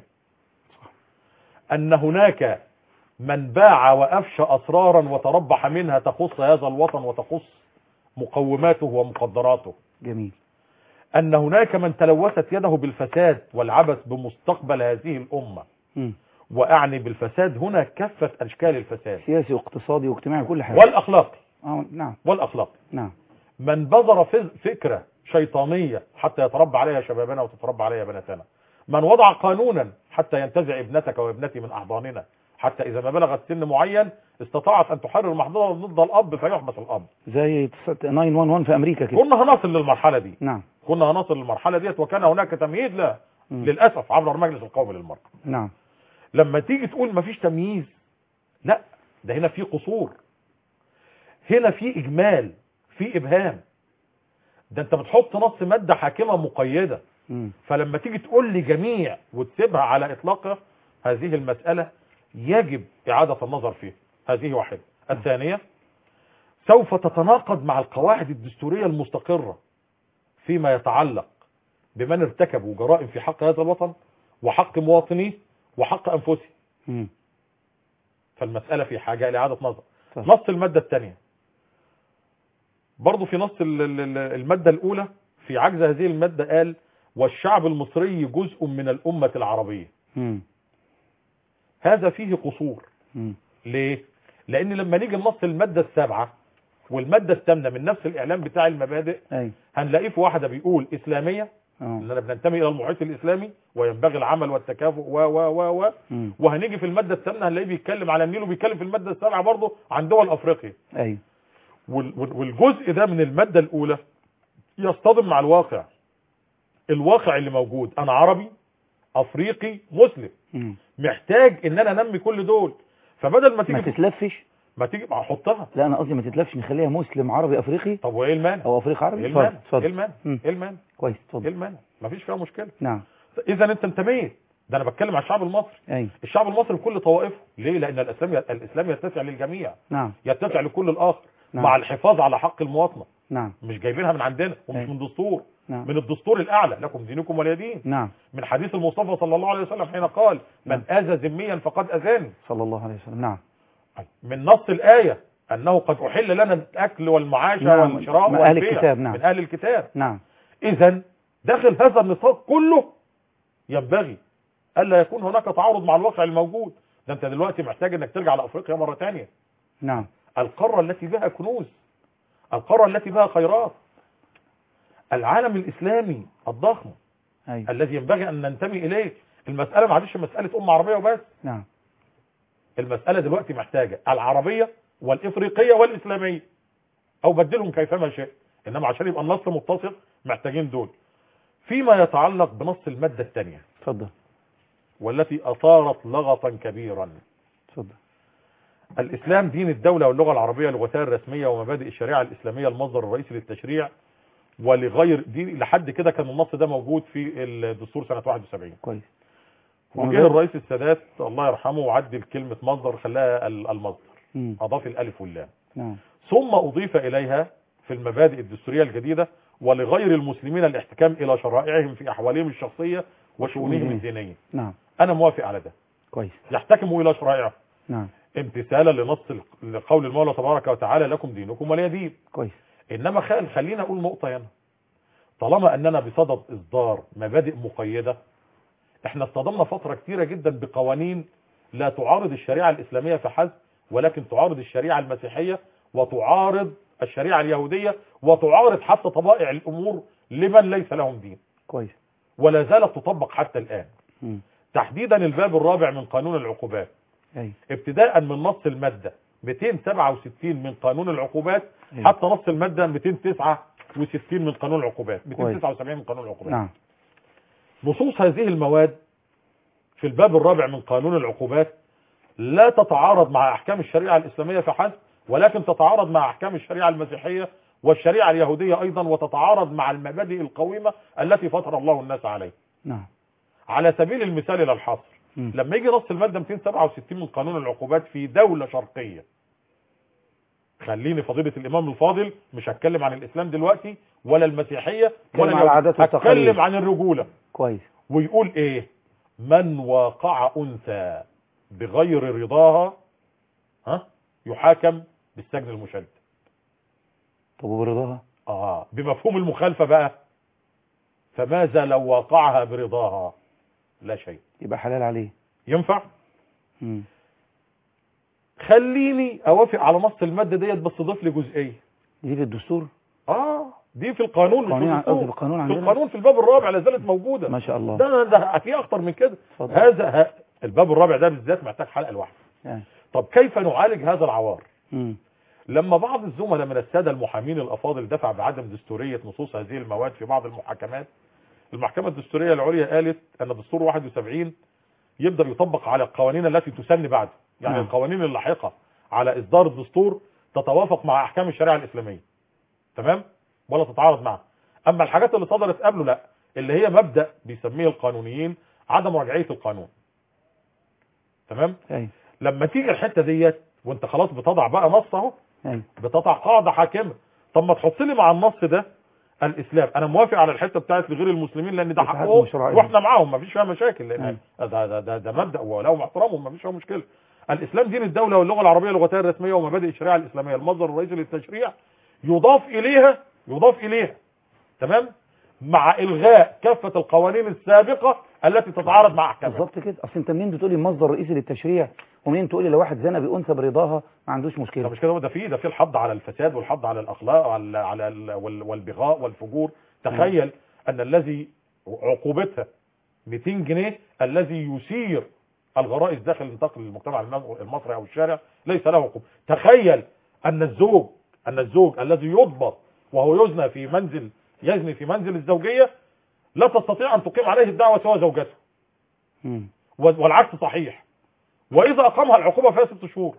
أن هناك من باع وأفشى أسرارا وتربح منها تخص هذا الوطن وتخص مقوماته ومقدراته. جميل. أن هناك من تلوثت يده بالفساد والعبث بمستقبل هذه الأمة. م. وأعني بالفساد هنا كافة أشكال الفساد، سياسي واقتصادي واجتماعي كل حاجة، والأخلاقي. آه نعم. والأخلاقي. نعم. من بذر فكرة شيطانية حتى يتربى عليها شبابنا وتتربى عليها بناتنا، من وضع قانونا حتى ينتزع ابنتك وابنتي من أحضاننا، حتى إذا ما بلغت سن معين استطاعت أن تحرر محظورة ضد الأب فيحبس الأب، زي تسعة واحد واحد في أمريكا كده. كنا هنصل للمرحلة دي. نعم. كنا هنصل للمرحلة ديت، وكان هناك تمييز لا م. للأسف عبر المجلس القومي للمرأة. نعم. لما تيجي تقول مفيش تمييز، لا ده هنا في قصور، هنا في إجمال، في إبهام. ده أنت بتحط نص مادة حاكمة مقيدة، م. فلما تيجي تقول لي جميع وتسيبها على إطلاقها، هذه المسألة يجب إعادة النظر فيها. هذه واحدة. الثانية، سوف تتناقض مع القواعد الدستورية المستقرة فيما يتعلق بمن ارتكبوا جرائم في حق هذا الوطن وحق مواطنيه وحق أنفسهم. فالمسألة في حاجة إلى إعادة نظر. طيب. نص المادة الثانية برضو في نص المادة الأولى في عجز هذه المادة قال والشعب المصري جزء من الأمة العربية. م. هذا فيه قصور. م. ليه؟ لأن لما نيجي نص المادة السابعة والمادة الثامنة من نفس الإعلان بتاع المبادئ، أي. هنلاقيه في واحدة بيقول إسلامية، لأننا بننتمي إلى المحيط الإسلامي وينبغي العمل والتكافؤ و و و و وهنيجي في المادة الثامنة هنلاقيه بيتكلم على النيل، وبيتكلم في المادة السابعة برضه عن دول أفريقيا. أي. والجزء ده من المادة الأولى يصطدم مع الواقع. الواقع اللي موجود أنا عربي أفريقي مسلم، م. محتاج إن أنا أنمي كل دول. فبدل ما تيجي ما تتلفش ما تيجي احطها. لا انا قصدي ما تتلفش، نخليها مسلم عربي افريقي. طب وايه المانع؟ او افريقي عربي. ايه المانع؟ ايه المانع؟ ايه المانع؟ كويس اتفضل. ايه المانع؟ مفيش فيها مشكله. نعم. اذا انت انتميت. ده انا بتكلم على الشعب المصري. ايوه. الشعب المصري بكل طوائفه. ليه؟ لان الاسلام الاسلام يتسع للجميع. نعم. يتسع لكل الاخر. نعم. مع الحفاظ على حق المواطنه. نعم. مش جايبينها من عندنا ومش أيوة. من دستور. نعم. من الدستور الاعلى، لكم دينكم ولي دين. نعم. من حديث المصطفى صلى الله عليه وسلم حين قال من نعم. اذى ذميا فقد اذاني. صلى الله عليه وسلم. نعم. من نص الايه أنه قد أحل لنا الأكل والمعاشة نعم. والشراء من والبيع أهل الكتاب. نعم. من أهل الكتاب. نعم. إذن داخل هذا النطاق كله ينبغي ألا يكون هناك تعارض مع الواقع الموجود. ده أنت دلوقتي محتاج أنك ترجع لأفريقيا مرة تانية. نعم. القارة التي بها كنوز، القارة التي بها خيرات، العالم الإسلامي الضخم. أيوة. الذي ينبغي أن ننتمي إليه. المسألة ما عادش مسألة أمة عربية وبس. نعم. المسألة دلوقتي محتاجة العربية والإفريقية والإسلامية، أو بدلهم كيفما شاء. إنما عشان يبقى النص متصل محتاجين دول. فيما يتعلق بنص المادة الثانية اتفضل، والتي أثارت لغطا كبيرا. اتفضل. الإسلام دين الدولة واللغة العربية لغتها الرسمية ومبادئ الشريعة الإسلامية المصدر الرئيسي للتشريع ولغير دين. لحد كده كان النص ده موجود في الدستور سنة واحد وسبعين. كويس. وجه الرئيس السادات الله يرحمه وعدل كلمة مصدر خلاها المصدر، م. أضاف الألف واللام. نعم. ثم أضيف إليها في المبادئ الدستورية الجديدة ولغير المسلمين الاحتكام إلى شرائعهم في أحوالهم الشخصية وشؤونهم الدينية. نعم. أنا موافق على ده. كويس. يحتكموا إلى شرائعهم. نعم. امتثالا لنص لقول المولى تبارك وتعالى لكم دينكم ولي دين. كويس. إنما خل خلينا أقول نقطة هنا. طالما أننا بصدد إصدار مبادئ مقيدة، احنا اصطدمنا فترة كتيرة جدا بقوانين لا تعارض الشريعة الإسلامية فحسب، ولكن تعارض الشريعة المسيحية وتعارض الشريعة اليهودية وتعارض حتى طبائع الأمور لمن ليس لهم دين. كويس. ولا زالت تطبق حتى الآن. م. تحديدا الباب الرابع من قانون العقوبات. أي. ابتداء من نص المادة مئتين وسبعة وستين من قانون العقوبات أي. حتى نص المادة مئتين وتسعة وستين من قانون العقوبات، مئتين وتسعة وسبعين من قانون العقوبات. نعم. نصوص هذه المواد في الباب الرابع من قانون العقوبات لا تتعارض مع أحكام الشريعة الإسلامية فحسب، ولكن تتعارض مع أحكام الشريعة المسيحية والشريعة اليهودية أيضا، وتتعارض مع المبادئ القويمة التي فطر الله الناس عليها. نعم. على سبيل المثال إلى الحصر، م. لما يجي نص المادة مئتين وسبعة وستين من قانون العقوبات في دولة شرقية، خليني فضيلة الإمام الفاضل مش هتكلم عن الإسلام دلوقتي ولا المسيحية ولا العادات والتقاليد، هتكلم عن الرجولة. كويس. ويقول إيه؟ من واقع أنثى بغير رضاها ها يحاكم بالسجن المشدد. طب وبرضاها؟ اه بمفهوم المخالفة بقى، فماذا لو واقعها برضاها؟ لا شيء. يبقى حلال عليه. ينفع؟ م. خليني اوافق على نص المادة ديت بس ضيف لي جزئية. دي في الدستور؟ اه دي في القانون مش في الدستور. في القانون عندنا. في القانون في الباب الرابع لا زالت موجودة. ما شاء الله. ده ده في اخطر من كده. فضل. هذا ها الباب الرابع ده بالذات محتاج حلقة لوحده. يعني. طب كيف نعالج هذا العوار؟ م. لما بعض الزملاء من السادة المحامين الأفاضل دفع بعدم دستورية نصوص هذه المواد في بعض المحاكمات، المحكمة الدستورية العليا قالت أن دستور واحد وسبعين يبدأ يطبق على القوانين التي تسن بعد، يعني نعم. القوانين اللاحقة على إصدار الدستور تتوافق مع أحكام الشريعة الإسلامية. تمام؟ ولا تتعارض معها. أما الحاجات اللي صدرت قبله لا، اللي هي مبدأ بيسميه القانونيين عدم رجعية القانون. تمام؟ أي. لما تيجي الحتة ديت وانت خلاص بتضع بقى نص اهو، بتضع قاعده حاكمه، طب ما تحط لي مع النص ده الاسلام. انا موافق على الحته بتاعت لغير المسلمين لان ده حقهم واحنا معاهم ما فيش فيها مشاكل، لان ده ده ده, ده مبدا ولهم احترامهم ما فيش فيها مشكله. الاسلام دين الدوله واللغه العربيه لغتها الرسميه ومبادئ الشريعه الاسلاميه المصدر الرئيسي للتشريع، يضاف اليها يضاف اليها تمام مع الغاء كافه القوانين السابقه التي تتعارض مع احكامها. بالظبط كده. اصل انت منين بتقولي المصدر الرئيسي للتشريع ومنين تقولي لو واحد زنى بانثى برضاها ما عندوش مشكله؟ ده مش كده، ده في ده في الحض على الفساد والحض على الاخلاق وعلى على والبغاء والفجور. تخيل ان الذي عقوبتها مئتين جنيه الذي يثير الغرائز داخل نطاق المجتمع المصري او الشارع ليس له عقوبه. تخيل ان الزوج ان الزوج الذي يضبط وهو يزنى في منزل يزني في منزل الزوجيه لا تستطيع ان تقيم عليه الدعوه سوى زوجته. مم. والعكس صحيح. واذا اقامها العقوبه فيها ست شهور.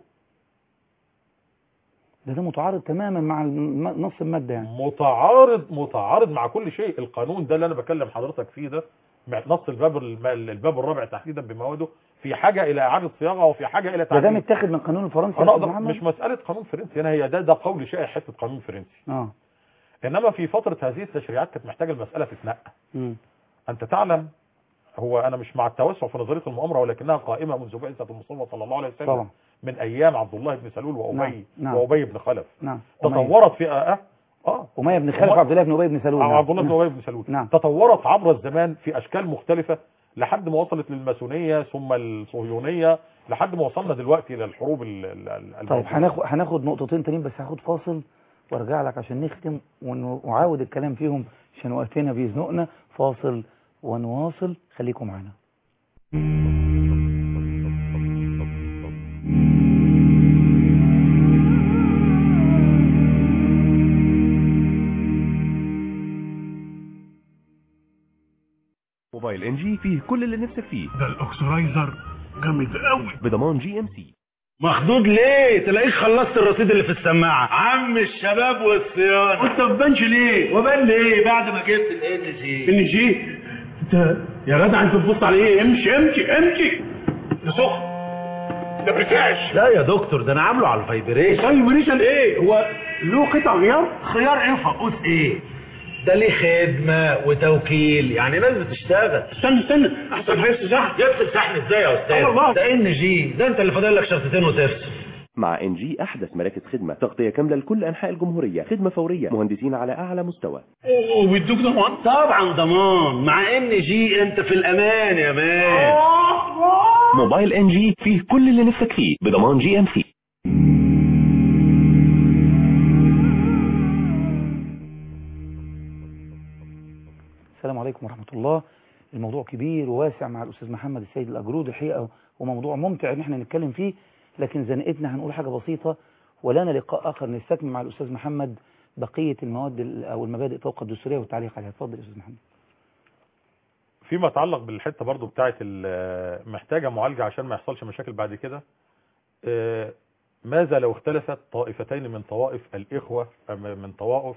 ده ده متعارض تماما مع الم- نص الماده يعني. متعارض متعارض مع كل شيء. القانون ده اللي انا بكلم حضرتك فيه ده نص الباب الم- الباب الرابع تحديدا بمواده في حاجه الى اعاده صياغه وفي حاجه الى ده تعديل. ده متاخد من قانون الفرنسي انا يا أستاذ أقدر محمد؟ مش مساله قانون فرنسي هنا، هي ده ده قول شائع حته قانون فرنسي. اه انما في فتره هذه التشريعات كانت محتاجه المساله تتنقى. امم انت تعلم، هو انا مش مع التوسع في نظريه المؤامره ولكنها قائمه منذ بعثه المصطفى صلى الله عليه وسلم طبعا من ايام عبد الله بن سلول وابي نعم. نعم. وابي بن خلف. نعم. تطورت في اه اه أمية بن خلف وعبد الله بن أبي بن سلول. نعم. نعم. عبد الله بن ابي بن سلول. نعم. تطورت عبر الزمان في اشكال مختلفه لحد ما وصلت للماسونيه ثم الصهيونيه لحد ما وصلنا دلوقتي للحروب ال ال طيب هناخد هناخد نقطتين تانيين بس هاخد فاصل وارجع لك عشان نختم ونعاود الكلام فيهم عشان وقتنا بيزنقنا. فاصل ونواصل، خليكم معانا. موبايل ان جي فيه كل اللي نفسك فيه. ده الاكسرايزر جامد قوي بضمان جي ام سي. مخدود ليه؟ تلاقيك خلصت الرصيد اللي في السماعه. عم الشباب والصيانه. وانت ما بتبانش ليه؟ وبان ليه بعد ما جبت الان جي؟ ان جي انت يا جدع انت بتبص على ايه؟ امشي امشي امشي ده سخن ده بركاش. لا يا دكتور ده انا عامله على الفايبريشن. فايبريشن ايه؟ هو له قطع غيار؟ خيار ايه وفقوس ايه؟ ده ليه خدمه وتوكيل، يعني ناس بتشتغل. استنى استنى احسن حس صح. يفصل شحن ازاي يا استاذ؟ الله. ده ان جي، ده انت اللي فاضل لك شرطتين وتفصل. مع ان جي احدث مراكز خدمه، تغطيه كامله لكل انحاء الجمهوريه، خدمه فوريه، مهندسين على اعلى مستوى. وبيدوك ضمان؟ طبعا ضمان. مع ان جي انت في الامان يا مان. موبايل ان جي فيه كل اللي نفسك فيه بضمان جي ام سي. السلام عليكم ورحمة الله. الموضوع كبير وواسع مع الأستاذ محمد السيد الأجرود الحقيقة، وموضوع ممتع إن احنا نتكلم فيه، لكن زنقتنا هنقول حاجة بسيطة ولنا لقاء آخر نستكمل مع الأستاذ محمد بقية المواد أو المبادئ فوق الدستورية والتعليق عليها. اتفضل يا أستاذ محمد. فيما يتعلق بالحته برضو بتاعه محتاجه معالجه عشان ما يحصلش مشاكل بعد كده. ماذا لو اختلفت طائفتين من طوائف الاخوه من طوائف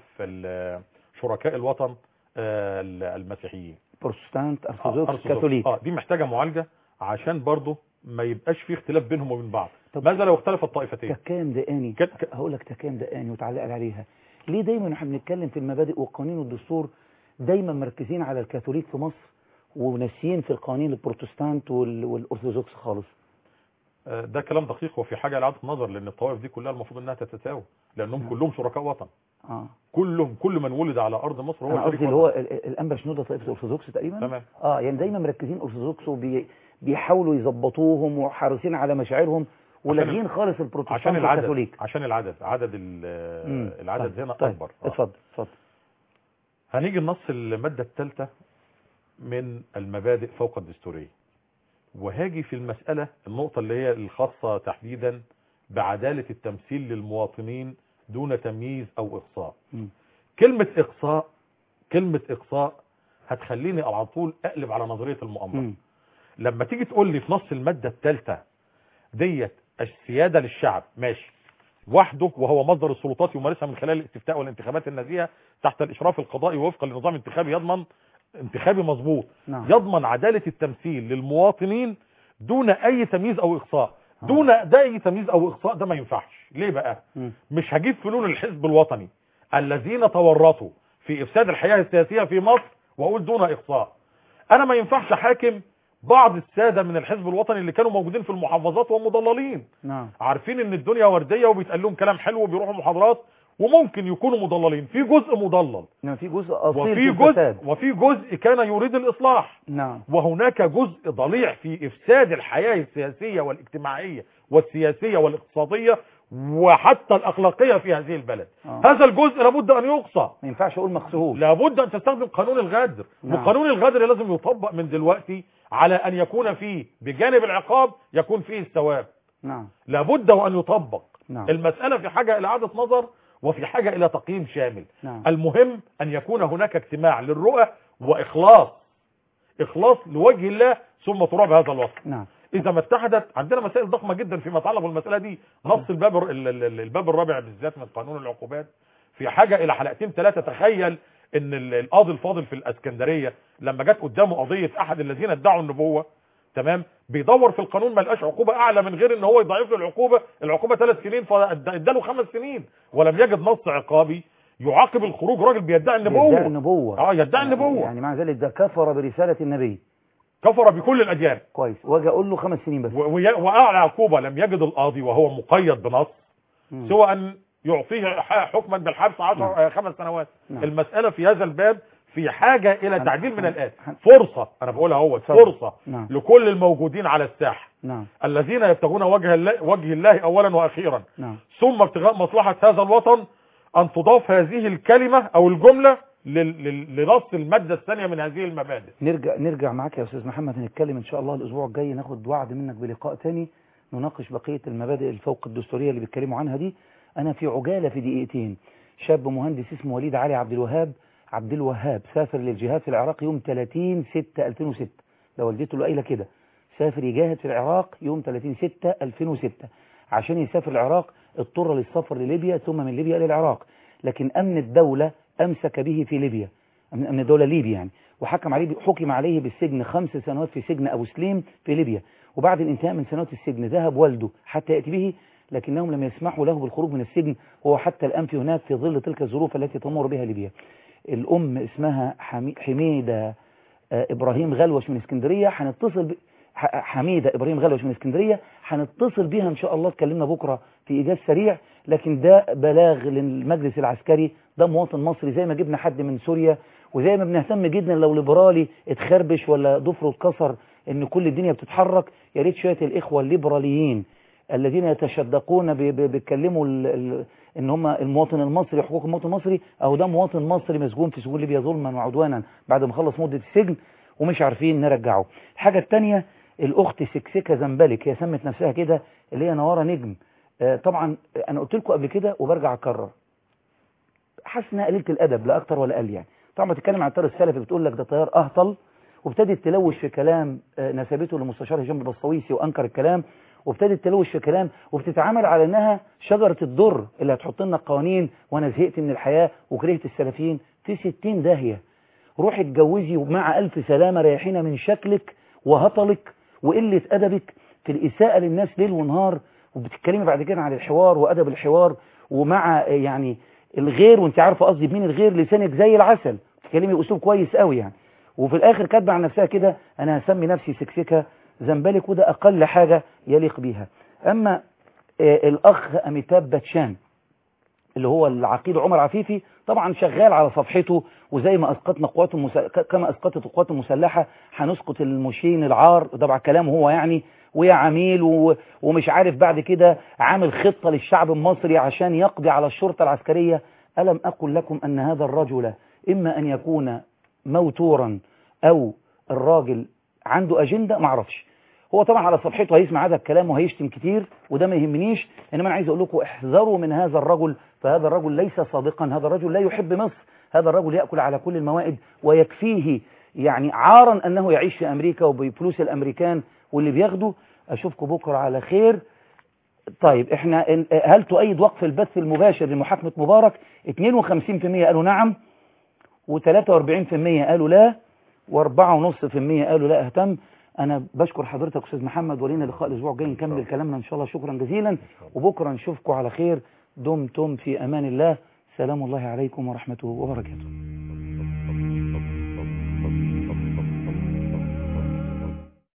شركاء الوطن المسيحيين، بروتستانت، ارثوذكس، كاثوليك؟ اه دي محتاجه معالجه عشان برضو ما يبقاش في اختلاف بينهم وبين بعض. ماذا لو اختلفت طائفتين؟ تكام دقاني ك... هقول لك تكام دقاني وتعلق عليها. ليه دايما احنا بنتكلم في المبادئ والقوانين والدستور دايما مركزين على الكاثوليك في مصر وناسيين في القوانين البروتستانت وال... والارثوذكس خالص؟ ده كلام دقيق وفي حاجه لعاده نظر، لان الطوائف دي كلها المفروض انها تتساوى لانهم م. كلهم شركاء وطن. اه كلهم كل من ولد على ارض مصر هو شريك وطن. اللي هو الانبا شنوده طائفه الارثوذكس تقريبا. تمام. اه يعني دايما مركزين ارثوذكس وبيحاولوا وبي... يظبطوهم وحريصين على مشاعرهم ولاغين خالص البروتستانت عشان العدد والكاثوليك. عشان العدد عدد العدد طيب. هنا طيب. اكبر. اتفضل اتفضل. هنيجي النص الماده الثالثه من المبادئ فوق الدستوريه، وهاجي في المسألة النقطة اللي هي الخاصة تحديدا بعدالة التمثيل للمواطنين دون تمييز أو إقصاء. م. كلمة إقصاء كلمة إقصاء هتخليني على طول أقلب على نظرية المؤامرة. م. لما تيجي تقول لي في نص المادة الثالثة ديت السيادة للشعب ماشي وحده وهو مصدر السلطات يمارسها من خلال الاستفتاء والانتخابات النزيهة تحت الإشراف القضائي وفقا لنظام انتخابي يضمن انتخابي مظبوط. نعم. يضمن عدالة التمثيل للمواطنين دون اي تمييز او اقصاء. آه. دون ده اي تمييز او اقصاء ده ما ينفعش. ليه بقى؟ م. مش هجيب فنون الحزب الوطني الذين تورطوا في افساد الحياة السياسية في مصر واقول دون اقصاء. انا ما ينفعش حاكم بعض السادة من الحزب الوطني اللي كانوا موجودين في المحافظات ومضللين. نعم. عارفين ان الدنيا وردية وبيتقال لهم كلام حلو وبيروحوا محاضرات وممكن يكونوا مضللين. في جزء مضلل، نعم، في جزء اصيل وفي جزء وفي جزء كان يريد الاصلاح. نعم. وهناك جزء ضليع في افساد الحياة السياسية والاجتماعية والسياسية والاقتصادية وحتى الاخلاقية في هذه البلد. آه. هذا الجزء لابد ان يقصى، ما ينفعش اقول مخسوه، لابد ان تستخدم قانون الغدر. نعم. وقانون الغدر لازم يطبق من دلوقتي على ان يكون فيه بجانب العقاب يكون فيه الثواب. نعم. لابد وان يطبق. نعم. المسألة في حاجة الى اعادة نظر وفي حاجة إلى تقييم شامل. نعم. المهم أن يكون هناك اجتماع للرؤى وإخلاص إخلاص لوجه الله ثم تراب هذا الوطن. نعم. إذا ما اتحدت عندنا مسائل ضخمة جدا فيما يتعلق بالمسألة دي. نص الباب الباب الرابع بالذات من قانون العقوبات في حاجة إلى حلقتين ثلاثة. تخيل إن القاضي الفاضل في الإسكندرية لما جت قدامه قضية أحد الذين ادعوا النبوة، تمام، بيدور في القانون ما لقاش عقوبة أعلى من غير إن هو يضاعف له العقوبة، العقوبة ثلاث سنين فاداله خمس سنين، ولم يجد نص عقابي يعاقب الخروج راجل بيدعي النبوة. يدعي النبوة. اه يدعي النبوة. يعني مع ذلك ده كفر برسالة النبي. كفر بكل الأديان. كويس. واجي اقول له خمس سنين بس. واعلى عقوبة لم يجد القاضي وهو مقيد بنص مم. سوى أن يعطيه حكما بالحبس عشر خمس سنوات. نعم. المسألة في هذا الباب في حاجة إلى تعديل من الآن. فرصة أنا بقولها هو فرصة. نعم. لكل الموجودين على الساحة. نعم. الذين يبتغون وجه الله, وجه الله أولا وأخيرا. نعم. ثم ابتغاء مصلحة هذا الوطن أن تضاف هذه الكلمة أو الجملة لنص المادة الثانية من هذه المبادئ. نرجع نرجع معاك يا أستاذ محمد نتكلم إن شاء الله الأسبوع الجاي، ناخد وعد منك بلقاء تاني نناقش بقية المبادئ الفوق الدستورية اللي بيتكلموا عنها دي. أنا في عجالة في دقيقتين. شاب مهندس اسمه وليد علي عبد الوهاب عبد الوهاب سافر للجهاد في العراق يوم ثلاثين ستة ألفين وستة. لو والدته له قايله كده سافر يجاهد في العراق يوم ثلاثين ستة ألفين وستة. عشان يسافر العراق اضطر للسفر لليبيا ثم من ليبيا للعراق، لكن أمن الدولة أمسك به في ليبيا، أمن الدولة الليبي يعني، وحكم عليه حكم عليه بالسجن خمس سنوات في سجن أبو سليم في ليبيا. وبعد الانتهاء من سنوات السجن ذهب والده حتى يأتي به، لكنهم لم يسمحوا له بالخروج من السجن، وهو حتى الآن في هناك في ظل تلك الظروف التي تمر بها ليبيا. الأم اسمها حميدة إبراهيم غلوش من اسكندرية، هنتصل ب... حميدة إبراهيم غلوش من اسكندرية هنتصل بها إن شاء الله. اتكلمنا بكرة في إيجاز سريع، لكن ده بلاغ للمجلس العسكري، ده مواطن مصري زي ما جبنا حد من سوريا، وزي ما بنهتم جدا لو ليبرالي اتخربش ولا ضفره اتكسر ان كل الدنيا بتتحرك. يا ريت شويه الاخوه الليبراليين الذين يتشدقون بيتكلموا ان هم المواطن المصري حقوق المواطن المصري، او ده مواطن مصري مسجون في سجون ليبيا ظلما وعدوانا بعد ما خلص مده السجن ومش عارفين نرجعه. الحاجه الثانيه الاخت سكسكه زنبلك، هي سمت نفسها كده، اللي هي نواره نجم. آه طبعا انا قلت لكم قبل كده وبرجع اكرر، حاسس قليله الادب لا اكتر ولا اقل يعني. طبعا بتتكلم عن التيار السلفي بتقول لك ده تيار اهطل، وابتدت تلوش في كلام نسبته للمستشار هشام البسطويسي وانكر الكلام، وابتدت تلوش في كلام وبتتعامل على انها شجره الدر اللي هتحط لنا القوانين وانا زهقت من الحياه وكرهت السلفيين. في ستين داهيه. روحي اتجوزي ومع الف سلامه ريحينا من شكلك وهطلك وقله ادبك في الاساءه للناس ليل ونهار، وبتتكلمي بعد كده عن الحوار وادب الحوار ومع يعني الغير، وانت عارفه قصدي بمين الغير، لسانك زي العسل، بتتكلمي اسلوب كويس قوي يعني. وفي الاخر كاتبه عن نفسها كده انا هسمي نفسي سكسكه زنبلك، وده اقل حاجه يليق بيها. اما آه الاخ اميتاب باتشان اللي هو العقيد عمر عفيفي طبعا شغال على صفحته، وزي ما اسقطنا قوات المسل... كما اسقطت القوات المسلحه هنسقط المشين العار، طبعا كلامه هو يعني، ويا عميل و... ومش عارف بعد كده عامل خطه للشعب المصري عشان يقضي على الشرطه العسكريه. الم اقل لكم ان هذا الرجل اما ان يكون موتورا او الراجل عنده اجنده، ما اعرفش. هو طبعا على صفحته هيسمع هذا الكلام وهيشتم كتير وده ما يهمنيش، انما انا عايز اقول لكم احذروا من هذا الرجل، فهذا الرجل ليس صادقا، هذا الرجل لا يحب مصر، هذا الرجل ياكل على كل الموائد، ويكفيه يعني عارا انه يعيش في امريكا وبفلوس الامريكان واللي بياخده. اشوفكم بكره على خير. طيب احنا هل تؤيد وقف البث المباشر لمحاكمه مبارك؟ اثنين وخمسين بالمئة قالوا نعم، وثلاثة وأربعين بالمئة قالوا لا، وأربعة ونص في المية قالوا لا اهتم. أنا بشكر حضرتك أستاذ محمد، ولينا لقاء الأسبوع الجاي نكمل كلامنا إن شاء الله. شكرا جزيلا، وبكرة نشوفكم على خير. دمتم في أمان الله، سلام الله عليكم ورحمته وبركاته.